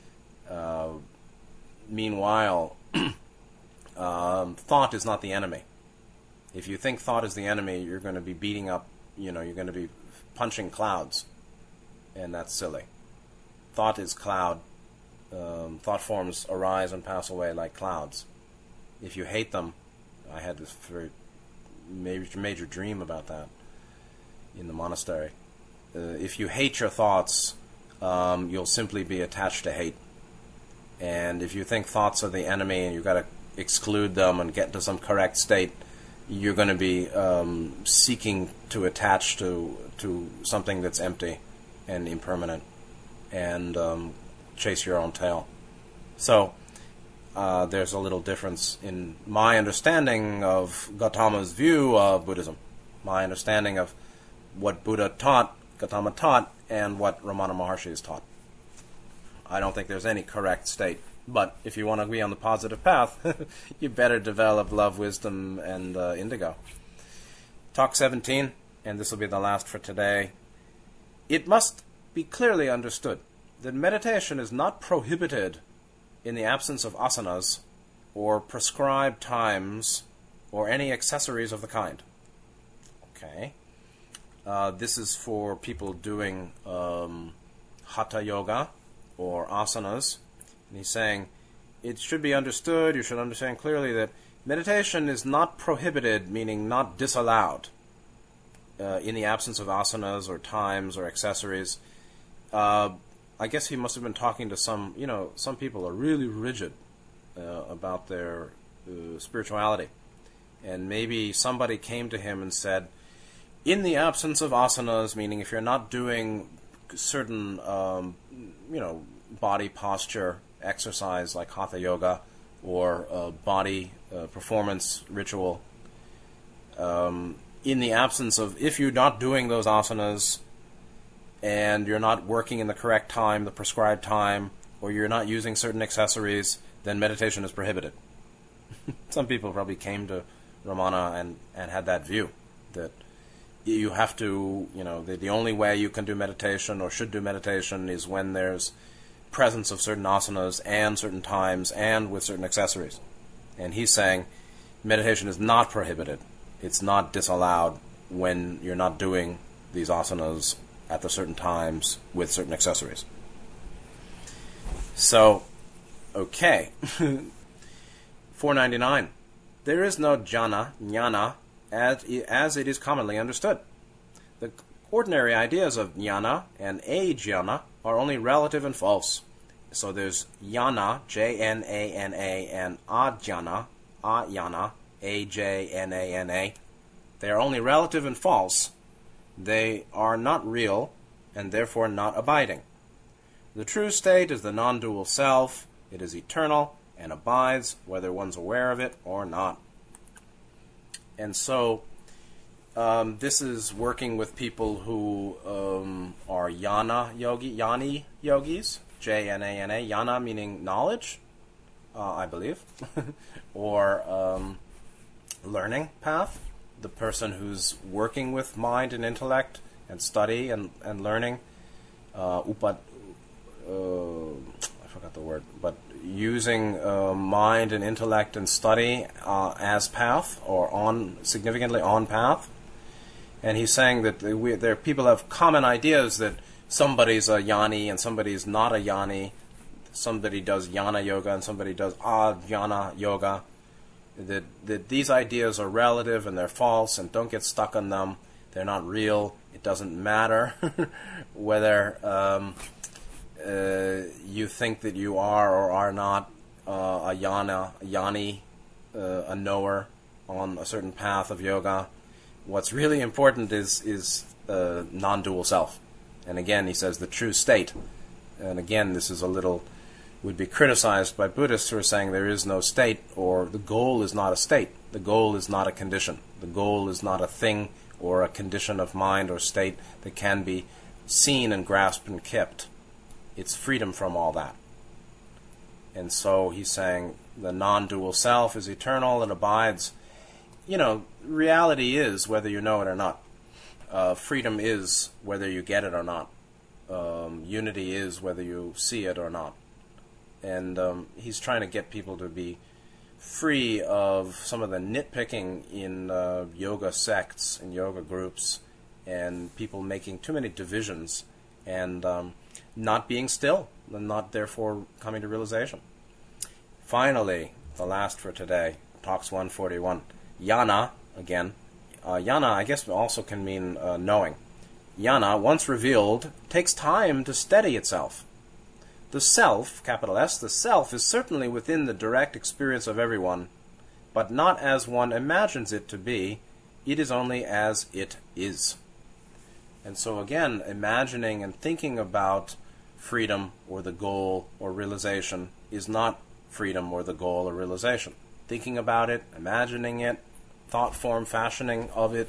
Meanwhile, thought is not the enemy. If you think thought is the enemy, you're going to be beating up, you're going to be punching clouds. And that's silly. Thought is cloud. Thought forms arise and pass away like clouds. If you hate them, I had this very major dream about that in the monastery. If you hate your thoughts, you'll simply be attached to hate. And if you think thoughts are the enemy and you've got to exclude them and get to some correct state, you're going to be seeking to attach to something that's empty and impermanent and chase your own tail. So there's a little difference in my understanding of Gautama's view of Buddhism, my understanding of what Buddha taught, Gautama taught, and what Ramana Maharshi has taught. I don't think there's any correct state. But if you want to be on the positive path, you better develop love, wisdom, and indigo. Talk 17, and this will be the last for today. It must be clearly understood that meditation is not prohibited in the absence of asanas or prescribed times or any accessories of the kind. Okay. This is for people doing hatha yoga or asanas. And he's saying, it should be understood, you should understand clearly that meditation is not prohibited, meaning not disallowed, in the absence of asanas or times or accessories. I guess he must have been talking to some people are really rigid about their spirituality. And maybe somebody came to him and said, in the absence of asanas, meaning if you're not doing certain, body posture exercise like hatha yoga or body performance ritual, in the absence of, if you're not doing those asanas and you're not working in the correct time, the prescribed time, or you're not using certain accessories, then meditation is prohibited. Some people probably came to Ramana and had that view, that you have to, the only way you can do meditation or should do meditation is when there's presence of certain asanas and certain times and with certain accessories. And he's saying meditation is not prohibited. It's not disallowed when you're not doing these asanas at the certain times with certain accessories. So, okay. 499. There is no jnana, as it is commonly understood. The ordinary ideas of jnana and ajnana are only relative and false. So there's jnana, J-N-A-N-A, and ajnana, A-J-N-A-N-A. They are only relative and false. They are not real, and therefore not abiding. The true state is the non-dual self. It is eternal and abides, whether one's aware of it or not. And so, This is working with people who are yani yogis, Jnana, yana meaning knowledge, I believe, or learning path. The person who's working with mind and intellect and study and learning, I forgot the word, but using mind and intellect and study as path, or significantly on path. And he's saying that there people have common ideas that somebody's a yani and somebody's not a yani. Somebody does yana yoga and somebody does ajnana yoga. That these ideas are relative and they're false, and don't get stuck on them. They're not real. It doesn't matter whether you think that you are or are not a yani, a knower on a certain path of yoga. What's really important is non-dual self. And again, he says the true state. And again, this is would be criticized by Buddhists who are saying there is no state, or the goal is not a state. The goal is not a condition. The goal is not a thing or a condition of mind or state that can be seen and grasped and kept. It's freedom from all that. And so he's saying the non-dual self is eternal and abides. Reality is whether you know it or not. Freedom is whether you get it or not. Unity is whether you see it or not. And he's trying to get people to be free of some of the nitpicking in yoga sects and yoga groups, and people making too many divisions, and not being still, and not therefore coming to realization. Finally, the last for today, Talks 141. Yana, again. Yana, I guess, also can mean knowing. Yana, once revealed, takes time to steady itself. The self, capital S, the self is certainly within the direct experience of everyone, but not as one imagines it to be. It is only as it is. And so again, imagining and thinking about freedom or the goal or realization is not freedom or the goal or realization. Thinking about it, imagining it, thought form fashioning of it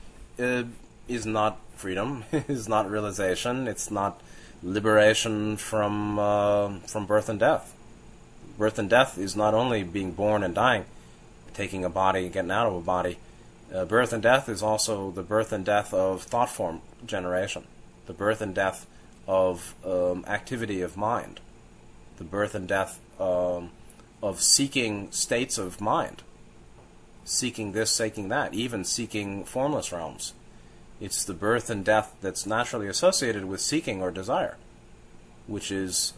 is not freedom, is not realization, it's not liberation from birth and death. Birth and death is not only being born and dying, taking a body, getting out of a body. Birth and death is also the birth and death of thought form generation, the birth and death of activity of mind, the birth and death of seeking states of mind, seeking this, seeking that, even seeking formless realms. It's the birth and death that's naturally associated with seeking or desire, which is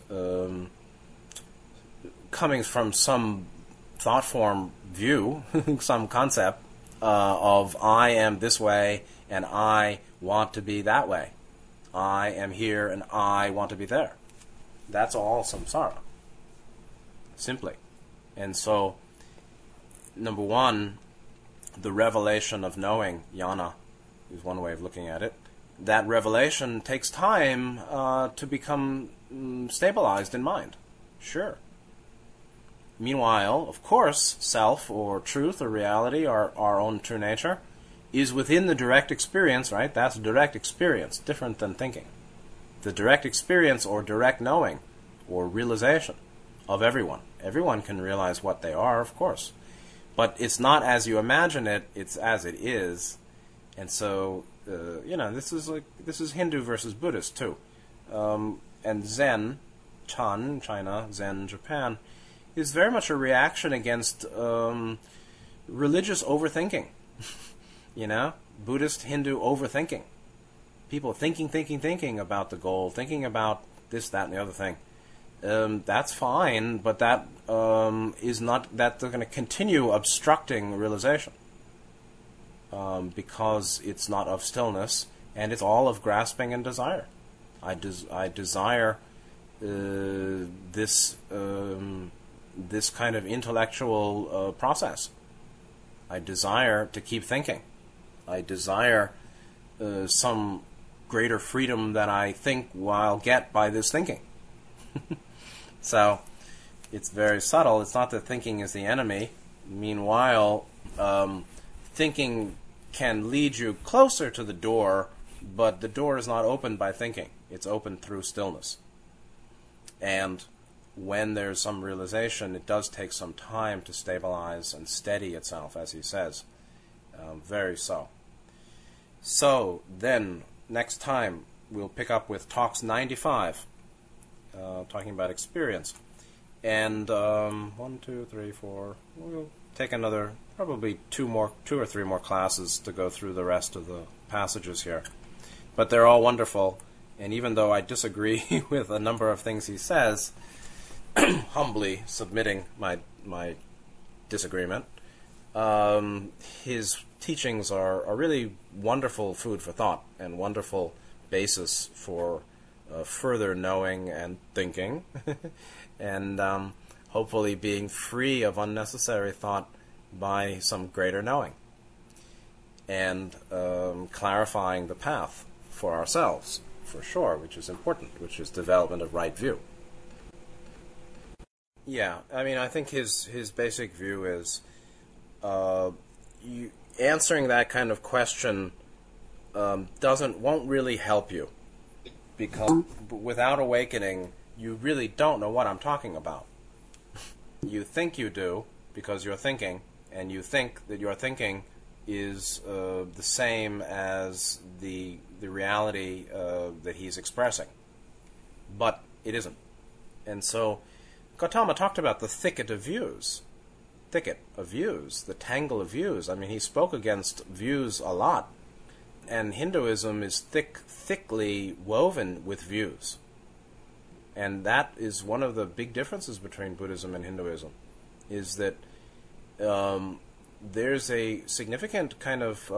coming from some thought form view, some concept of I am this way and I want to be that way. I am here and I want to be there. That's all samsara, simply. And so, number one, the revelation of knowing, jnana, is one way of looking at it. That revelation takes time to become stabilized in mind. Sure. Meanwhile, of course, self or truth or reality, our own true nature, is within the direct experience, right? That's direct experience, different than thinking. The direct experience or direct knowing or realization of everyone. Everyone can realize what they are, of course. But it's not as you imagine it, it's as it is. And so, this is Hindu versus Buddhist too. And Zen, Chan, China, Zen, Japan, is very much a reaction against religious overthinking. Buddhist, Hindu overthinking. People thinking about the goal, thinking about this, that, and the other thing. That's fine, but that is not, that they're going to continue obstructing realization. Because it's not of stillness, and it's all of grasping and desire. I desire this kind of intellectual process. I desire to keep thinking. I desire some greater freedom that I think I'll get by this thinking. So, it's very subtle. It's not that thinking is the enemy. Meanwhile, thinking can lead you closer to the door, but the door is not opened by thinking. It's opened through stillness. And when there's some realization, it does take some time to stabilize and steady itself, as he says. Very so. So, then, next time, we'll pick up with Talks 95, talking about experience. And 1, 2, 3, 4, we'll take another, probably two or three more classes to go through the rest of the passages here. But they're all wonderful, and even though I disagree with a number of things he says, humbly submitting my disagreement, his teachings are really wonderful food for thought and wonderful basis for further knowing and thinking, and hopefully being free of unnecessary thought by some greater knowing, and clarifying the path for ourselves, for sure, which is important, which is development of right view. Yeah, I mean, I think his basic view is answering that kind of question won't really help you, because without awakening, you really don't know what I'm talking about. You think you do because you're thinking, and you think that your thinking is the same as the reality that he's expressing, but it isn't. And so Gautama talked about the thicket of views, the tangle of views. I mean, he spoke against views a lot, and Hinduism is thickly woven with views. And that is one of the big differences between Buddhism and Hinduism, is that there's a significant kind of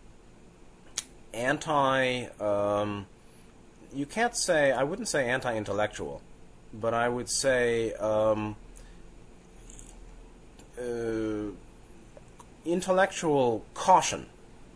I wouldn't say anti-intellectual, but I would say intellectual caution,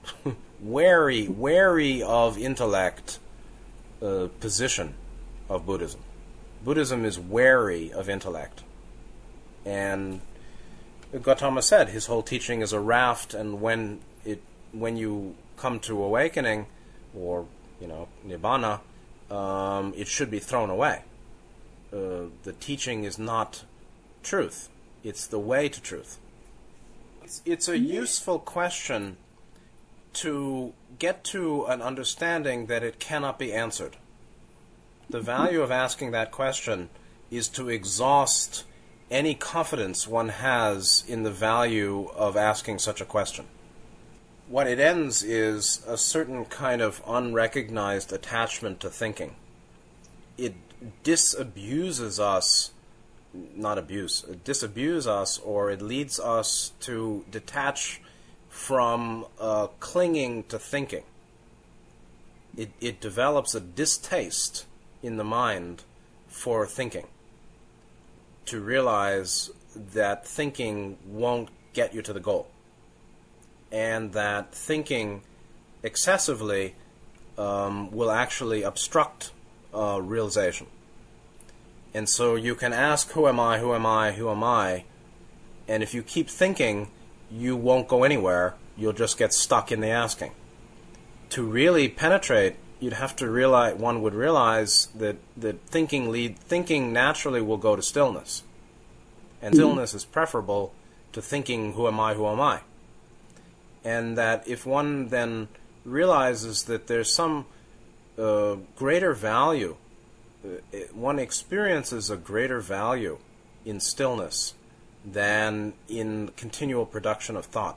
wary of intellect position of Buddhism. Buddhism is wary of intellect. And Gautama said his whole teaching is a raft, and when you come to awakening, or nibbana, it should be thrown away. The teaching is not truth; it's the way to truth. It's a useful question to get to an understanding that it cannot be answered. The value of asking that question is to exhaust any confidence one has in the value of asking such a question. What it ends is a certain kind of unrecognized attachment to thinking. It disabuses us, disabuse us, or it leads us to detach from clinging to thinking. It develops a distaste in the mind for thinking, to realize that thinking won't get you to the goal, and that thinking excessively will actually obstruct realization. And so you can ask, who am I, who am I, who am I? And if you keep thinking, you won't go anywhere. You'll just get stuck in the asking. To really penetrate, you'd have to realize, one would realize that thinking naturally will go to stillness. And stillness is preferable to thinking, who am I, who am I? And that if one then realizes that there's some greater value, one experiences a greater value in stillness than in continual production of thought.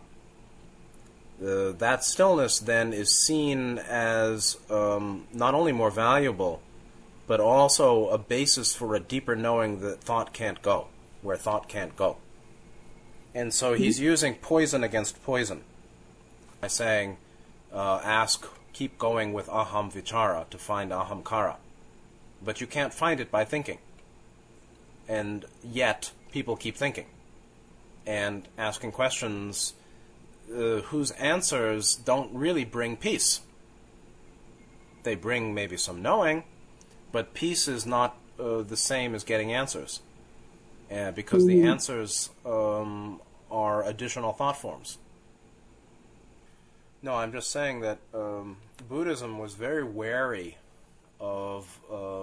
That stillness then is seen as not only more valuable, but also a basis for a deeper knowing that thought can't go, where thought can't go. And so he's using poison against poison by saying, keep going with aham vichara to find ahamkara. But you can't find it by thinking. And yet, people keep thinking and asking questions whose answers don't really bring peace. They bring maybe some knowing, but peace is not the same as getting answers, because the answers are additional thought forms. No, I'm just saying that Buddhism was very wary of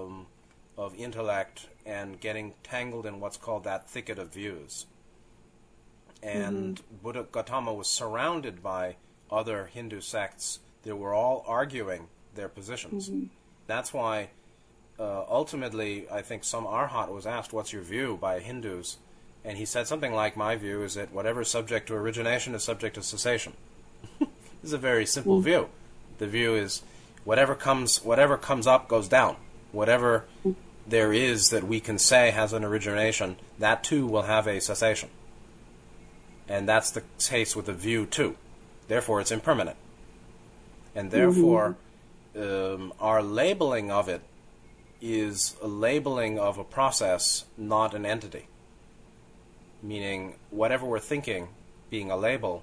intellect and getting tangled in what's called that thicket of views. And Buddha Gautama was surrounded by other Hindu sects that were all arguing their positions. That's why ultimately I think some arhat was asked, "What's your view?" by Hindus, and he said something like, "My view is that whatever is subject to origination is subject to cessation." This is a very simple view. The view is whatever comes up goes down. Whatever there is that we can say has an origination, that too will have a cessation. And that's the case with the view too. Therefore, it's impermanent. And therefore, our labeling of it is a labeling of a process, not an entity. Meaning, whatever we're thinking, being a label,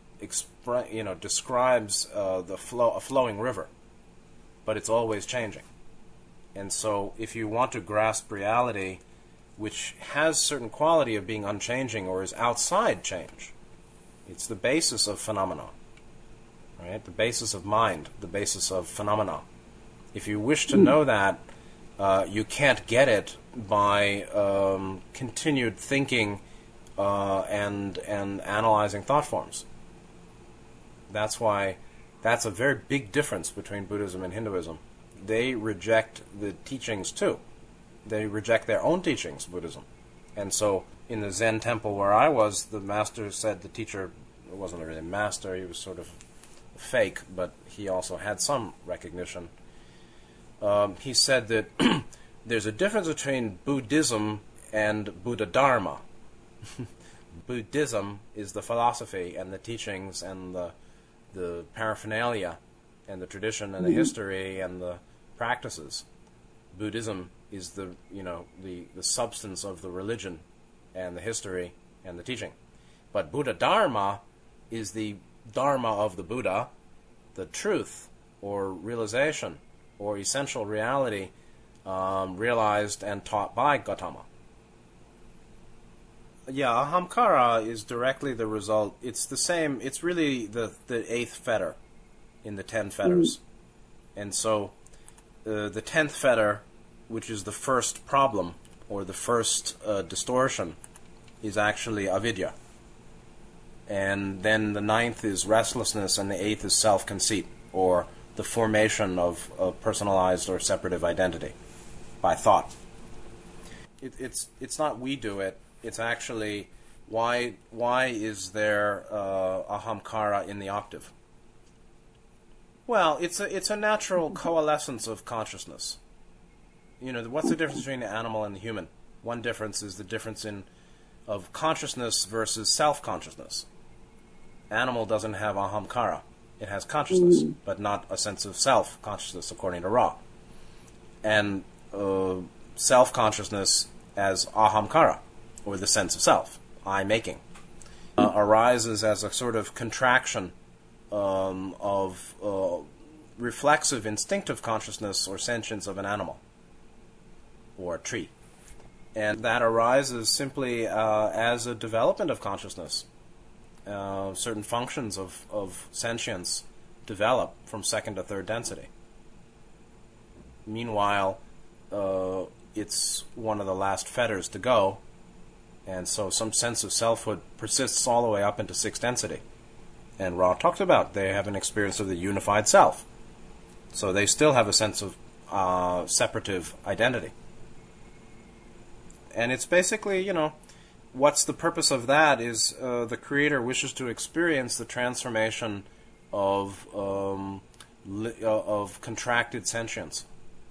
describes a flowing river, but it's always changing. And so, if you want to grasp reality, which has certain quality of being unchanging or is outside change, it's the basis of phenomena, right? The basis of mind, the basis of phenomena. If you wish to know that, you can't get it by continued thinking and analyzing thought forms. That's why that's a very big difference between Buddhism and Hinduism. They reject the teachings too. They reject their own teachings, Buddhism. And so in the Zen temple where I was, the master said, the teacher wasn't really a master, he was sort of fake, but he also had some recognition. He said that there's a difference between Buddhism and Buddha Dharma. Buddhism is the philosophy and the teachings and the paraphernalia and the tradition and the history and the practices. Buddhism is the substance of the religion and the history and the teaching. But Buddha Dharma is the Dharma of the Buddha, the truth or realization or essential reality realized and taught by Gautama. Yeah, ahamkara is directly the result. It's the same. It's really the eighth fetter in the 10 fetters. And so the 10th fetter, which is the first problem or the first distortion, is actually avidya. And then the 9th is restlessness, and the 8th is self-conceit, or the formation of a personalized or separative identity by thought. It's not we do it. It's actually why is there ahamkara in the octave? Well, it's a natural coalescence of consciousness. What's the difference between the animal and the human? One difference is the difference of consciousness versus self-consciousness. Animal doesn't have ahamkara. It has consciousness, but not a sense of self-consciousness, according to Ra. And self-consciousness as ahamkara, or the sense of self, I-making, arises as a sort of contraction of reflexive, instinctive consciousness or sentience of an animal or a tree. And that arises simply as a development of consciousness. Certain functions of sentience develop from second to third density. Meanwhile, it's one of the last fetters to go, and so some sense of selfhood persists all the way up into sixth density. And Ra talked about they have an experience of the unified self. So they still have a sense of separative identity. And it's basically, what's the purpose of that is the Creator wishes to experience the transformation of contracted sentience.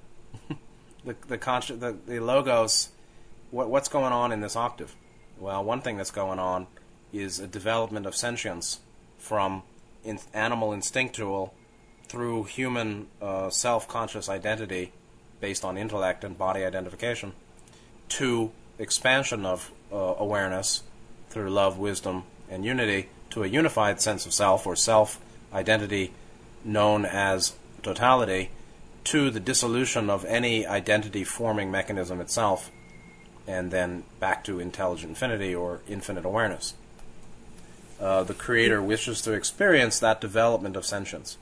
the logos, what's going on in this octave? Well, one thing that's going on is a development of sentience from animal instinctual through human self-conscious identity based on intellect and body identification to expansion of awareness through love, wisdom, and unity to a unified sense of self or self-identity known as totality, to the dissolution of any identity-forming mechanism itself, and then back to intelligent infinity or infinite awareness. the creator wishes to experience that development of sentience.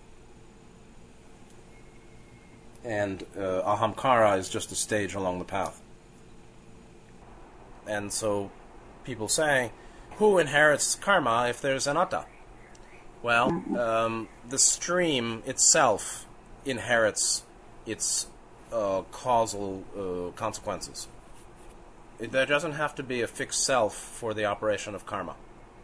And ahamkara is just a stage along the path. And so people say, who inherits karma if there's anatta? Well, the stream itself inherits its causal consequences. There doesn't have to be a fixed self for the operation of karma.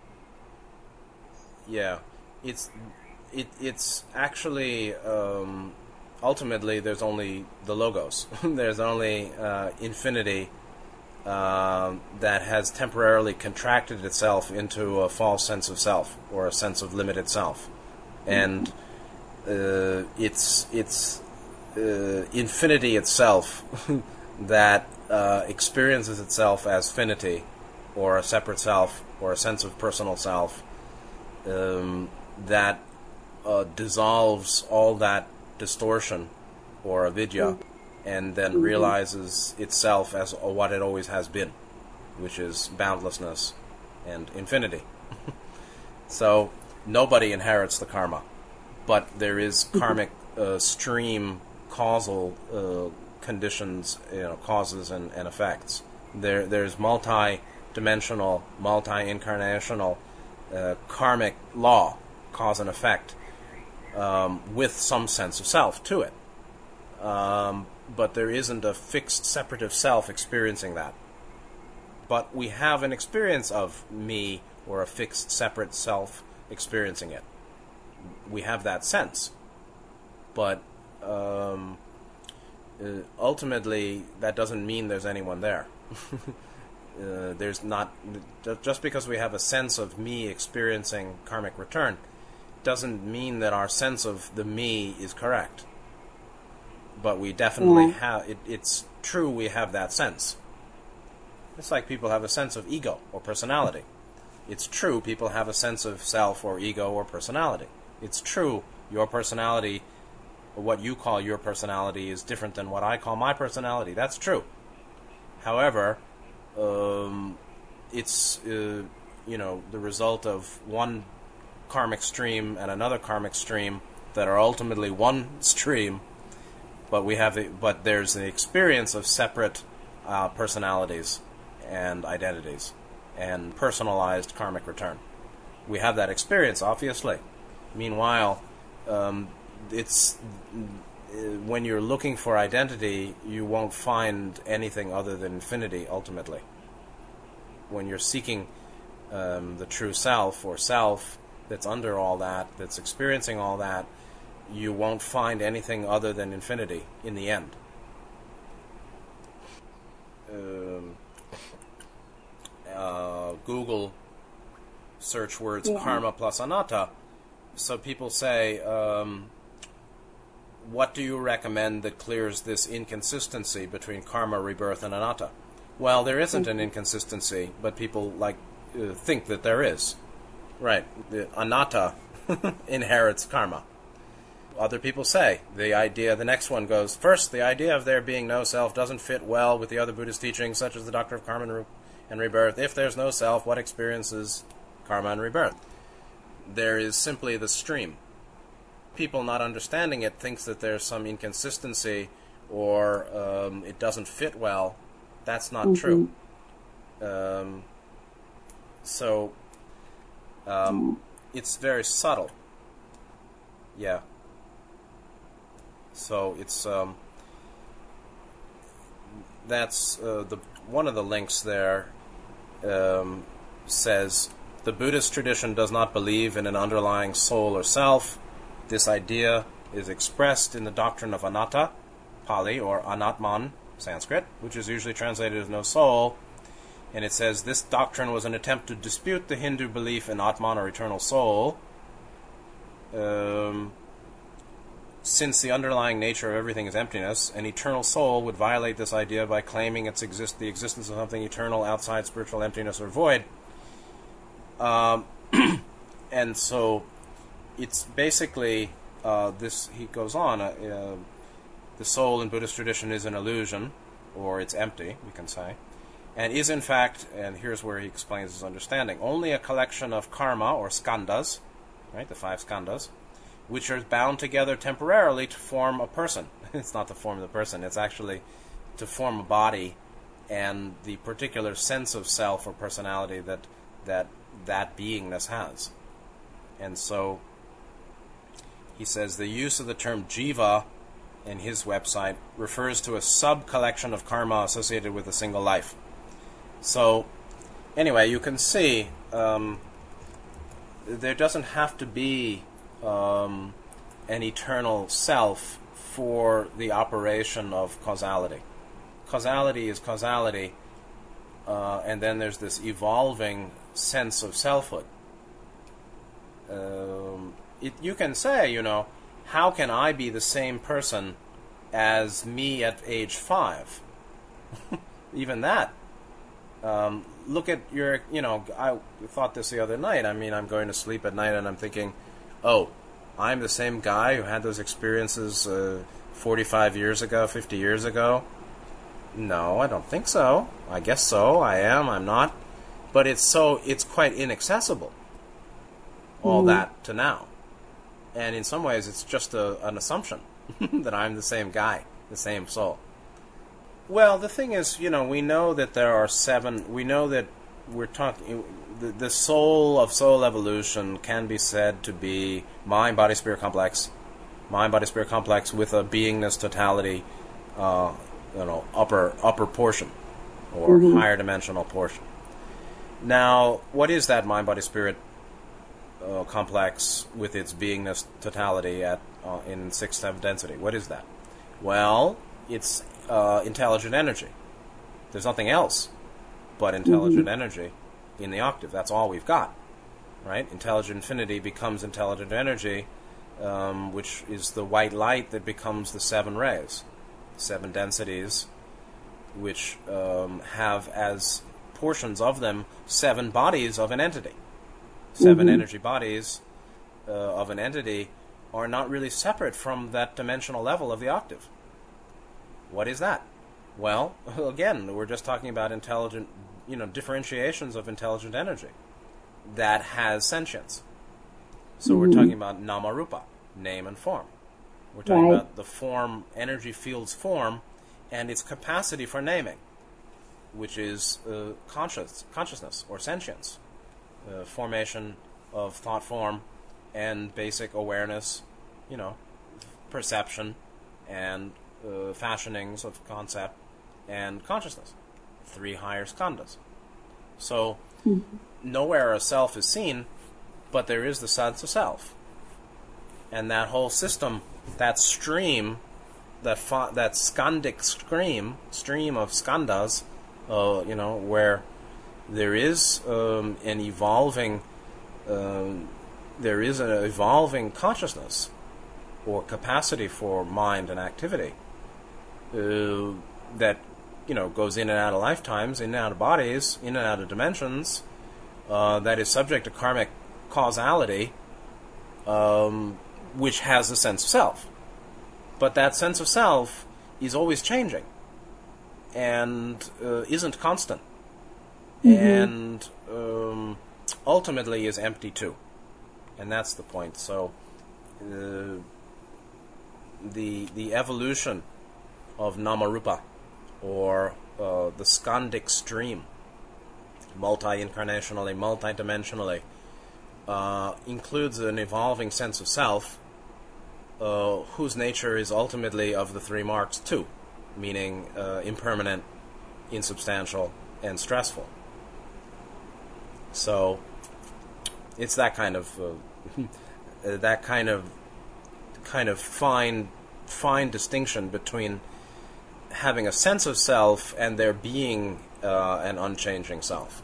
Yeah, it's actually ultimately there's only the logos. There's only infinity that has temporarily contracted itself into a false sense of self or a sense of limited self, and it's infinity itself that experiences itself as finity, or a separate self, or a sense of personal self, that dissolves all that distortion or avidya, and then realizes itself as what it always has been, which is boundlessness and infinity. So nobody inherits the karma, but there is karmic stream causal conditions, causes and effects. There's multi-dimensional, multi-incarnational karmic law, cause and effect, with some sense of self to it. But there isn't a fixed separative self experiencing that. But we have an experience of me, or a fixed separate self experiencing it. We have that sense. But ultimately, that doesn't mean there's anyone there. There's not... Just because we have a sense of me experiencing karmic return doesn't mean that our sense of the me is correct. But we definitely have... It's true we have that sense. It's like people have a sense of ego or personality. It's true people have a sense of self or ego or personality. It's true your personality, what you call your personality, is different than what I call my personality. That's true. However, it's the result of one karmic stream and another karmic stream that are ultimately one stream, but there's the experience of separate personalities and identities and personalized karmic return. We have that experience, obviously. Meanwhile, it's when you're looking for identity, you won't find anything other than infinity, ultimately. When you're seeking the true self, or self that's under all that, that's experiencing all that, you won't find anything other than infinity in the end. Google search words karma plus anatta. So people say, what do you recommend that clears this inconsistency between karma, rebirth, and anatta? Well, there isn't an inconsistency, but people think that there is. Right. The anatta inherits karma. Other people say the next one goes, first, the idea of there being no self doesn't fit well with the other Buddhist teachings, such as the doctrine of karma and rebirth. If there's no self, what experiences karma and rebirth? There is simply the stream. People not understanding it thinks that there's some inconsistency, or it doesn't fit well. That's not true. It's very subtle. Yeah. So it's that's the one of the links there says the Buddhist tradition does not believe in an underlying soul or self. This idea is expressed in the doctrine of anatta, Pali, or anatman, Sanskrit, which is usually translated as no soul. And it says this doctrine was an attempt to dispute the Hindu belief in Atman, or eternal soul. Since the underlying nature of everything is emptiness, an eternal soul would violate this idea by claiming the existence of something eternal outside spiritual emptiness or void. And so it's basically this. He goes on. The soul in Buddhist tradition is an illusion, or it's empty, we can say. and is in fact, and here's where he explains his understanding, only a collection of karma, or skandhas, right, the 5 skandhas, which are bound together temporarily to form a person. It's not to form the person, it's actually to form a body and the particular sense of self or personality that beingness has. And so he says the use of the term jiva in his website refers to a sub-collection of karma associated with a single life. So anyway, you can see there doesn't have to be an eternal self for the operation of causality. Causality is causality, and then there's this evolving sense of selfhood. You can say, how can I be the same person as me at age 5? Even that. Look at your, I thought this the other night. I mean, I'm going to sleep at night and I'm thinking, oh, I'm the same guy who had those experiences 45 years ago, 50 years ago. No, I don't think so. I guess so. I am. I'm not. But it's quite inaccessible, all that to now. And in some ways, it's just an assumption that I'm the same guy, the same soul. Well, the thing is, we know that there are 7. We know that we're talking. The soul of soul evolution can be said to be mind, body, spirit complex. Mind, body, spirit complex with a beingness totality. Upper portion, or higher dimensional portion. Now, what is that mind, body, spirit complex with its beingness totality in 6th, 7th density? What is that? Well, it's intelligent energy. There's nothing else but intelligent energy in the octave. That's all we've got, right? Intelligent infinity becomes intelligent energy, which is the white light that becomes the 7 rays. 7 densities, which have as portions of them 7 bodies of an entity. 7 energy bodies of an entity are not really separate from that dimensional level of the octave. What is that? Well, again, we're just talking about intelligent, differentiations of intelligent energy that has sentience. So we're talking about nama-rupa, name and form. We're talking about the form, energy field's form, and its capacity for naming, which is consciousness or sentience, formation of thought form, and basic awareness, perception, and fashionings of concept, and consciousness. 3 higher skandhas. So nowhere a self is seen, but there is the sense of self. And that whole system, that stream, that skandic stream of skandhas, where there is an evolving consciousness or capacity for mind and activity that goes in and out of lifetimes, in and out of bodies, in and out of dimensions, that is subject to karmic causality, which has a sense of self. But that sense of self is always changing and isn't constant. And ultimately is empty too. And that's the point. So the evolution of Namarupa, or the skandic stream, multi-incarnationally, multi-dimensionally, includes an evolving sense of self, whose nature is ultimately of the 3 marks too, meaning impermanent, insubstantial, and stressful. So it's that kind of fine distinction between having a sense of self and there being an unchanging self.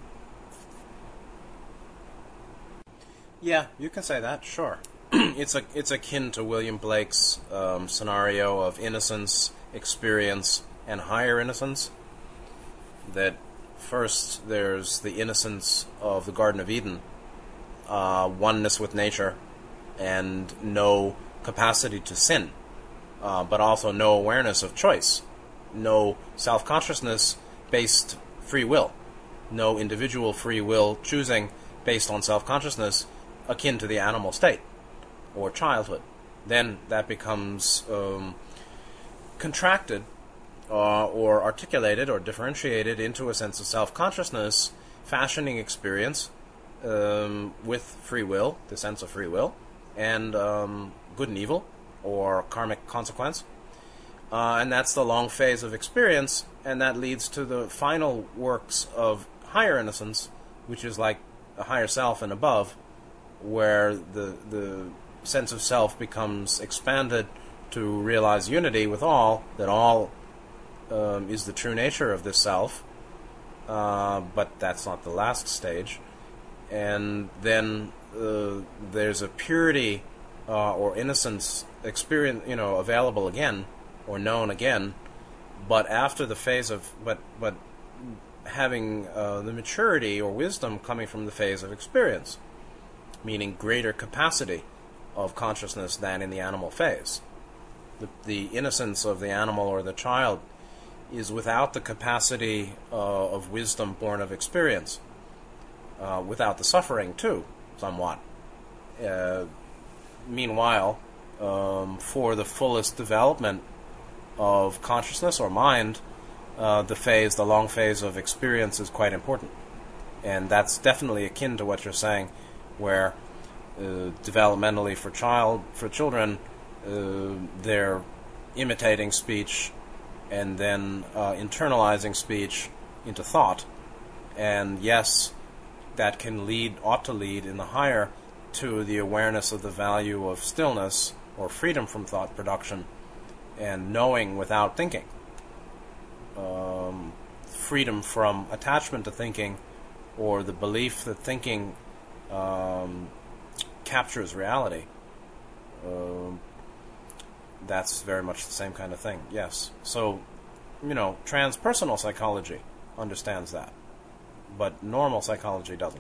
Yeah, you can say that, sure. It's akin to William Blake's scenario of innocence, experience, and higher innocence. That first there's the innocence of the Garden of Eden, oneness with nature, and no capacity to sin, but also no awareness of choice, no self-consciousness based free will, no individual free will choosing based on self-consciousness, akin to the animal state or childhood. Then that becomes contracted or articulated or differentiated into a sense of self-consciousness, fashioning experience with free will, the sense of free will, and good and evil, or karmic consequence. And that's the long phase of experience, and that leads to the final works of higher innocence, which is like a higher self and above, where the sense of self becomes expanded to realize unity with all, that all is the true nature of this self, but that's not the last stage. And then there's a purity or innocence experience, available again or known again, but after the phase of but having the maturity or wisdom coming from the phase of experience, meaning greater capacity of consciousness than in the animal phase. The innocence of the animal or the child is without the capacity of wisdom born of experience, without the suffering too, somewhat. Meanwhile, for the fullest development of consciousness or mind, the long phase of experience is quite important. And that's definitely akin to what you're saying, where developmentally for children, they're imitating speech and then internalizing speech into thought. And yes, that ought to lead in the higher to the awareness of the value of stillness or freedom from thought production and knowing without thinking. Freedom from attachment to thinking, or the belief that thinking captures reality. That's very much the same kind of thing, yes. So, transpersonal psychology understands that, but normal psychology doesn't.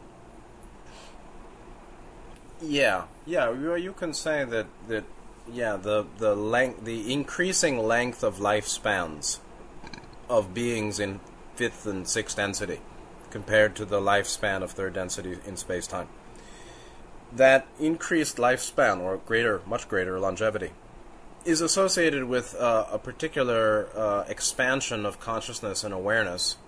Yeah, you can say that the increasing length of lifespans of beings in fifth and sixth density compared to the lifespan of third density in space-time. That increased lifespan, or much greater longevity, is associated with a particular expansion of consciousness and awareness,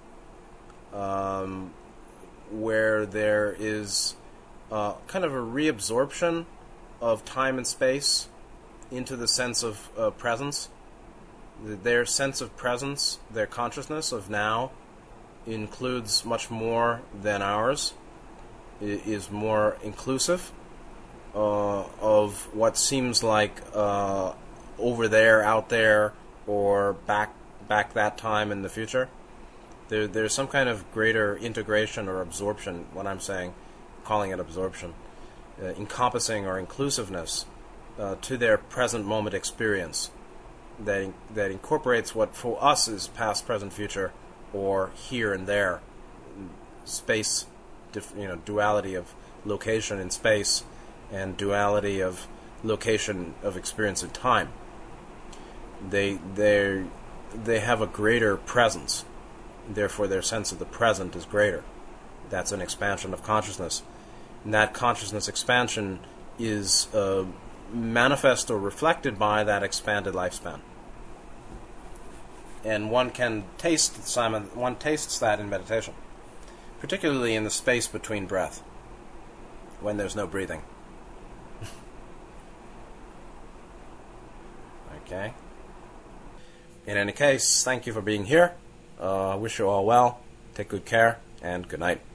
where there is kind of a reabsorption of time and space into the sense of presence. Their sense of presence, their consciousness of now, includes much more than ours. It is more inclusive of what seems like over there, out there, or back that time in the future. There's some kind of greater integration or absorption, what I'm saying, calling it absorption, encompassing or inclusiveness to their present moment experience that incorporates what for us is past, present, future, or here and there, space, duality of location in space and duality of location of experience in time. They have a greater presence, therefore their sense of the present is greater. That's an expansion of consciousness. And that consciousness expansion is manifest or reflected by that expanded lifespan. And one tastes that in meditation, particularly in the space between breath, when there's no breathing. Okay. In any case, thank you for being here. I wish you all well. Take good care, and good night.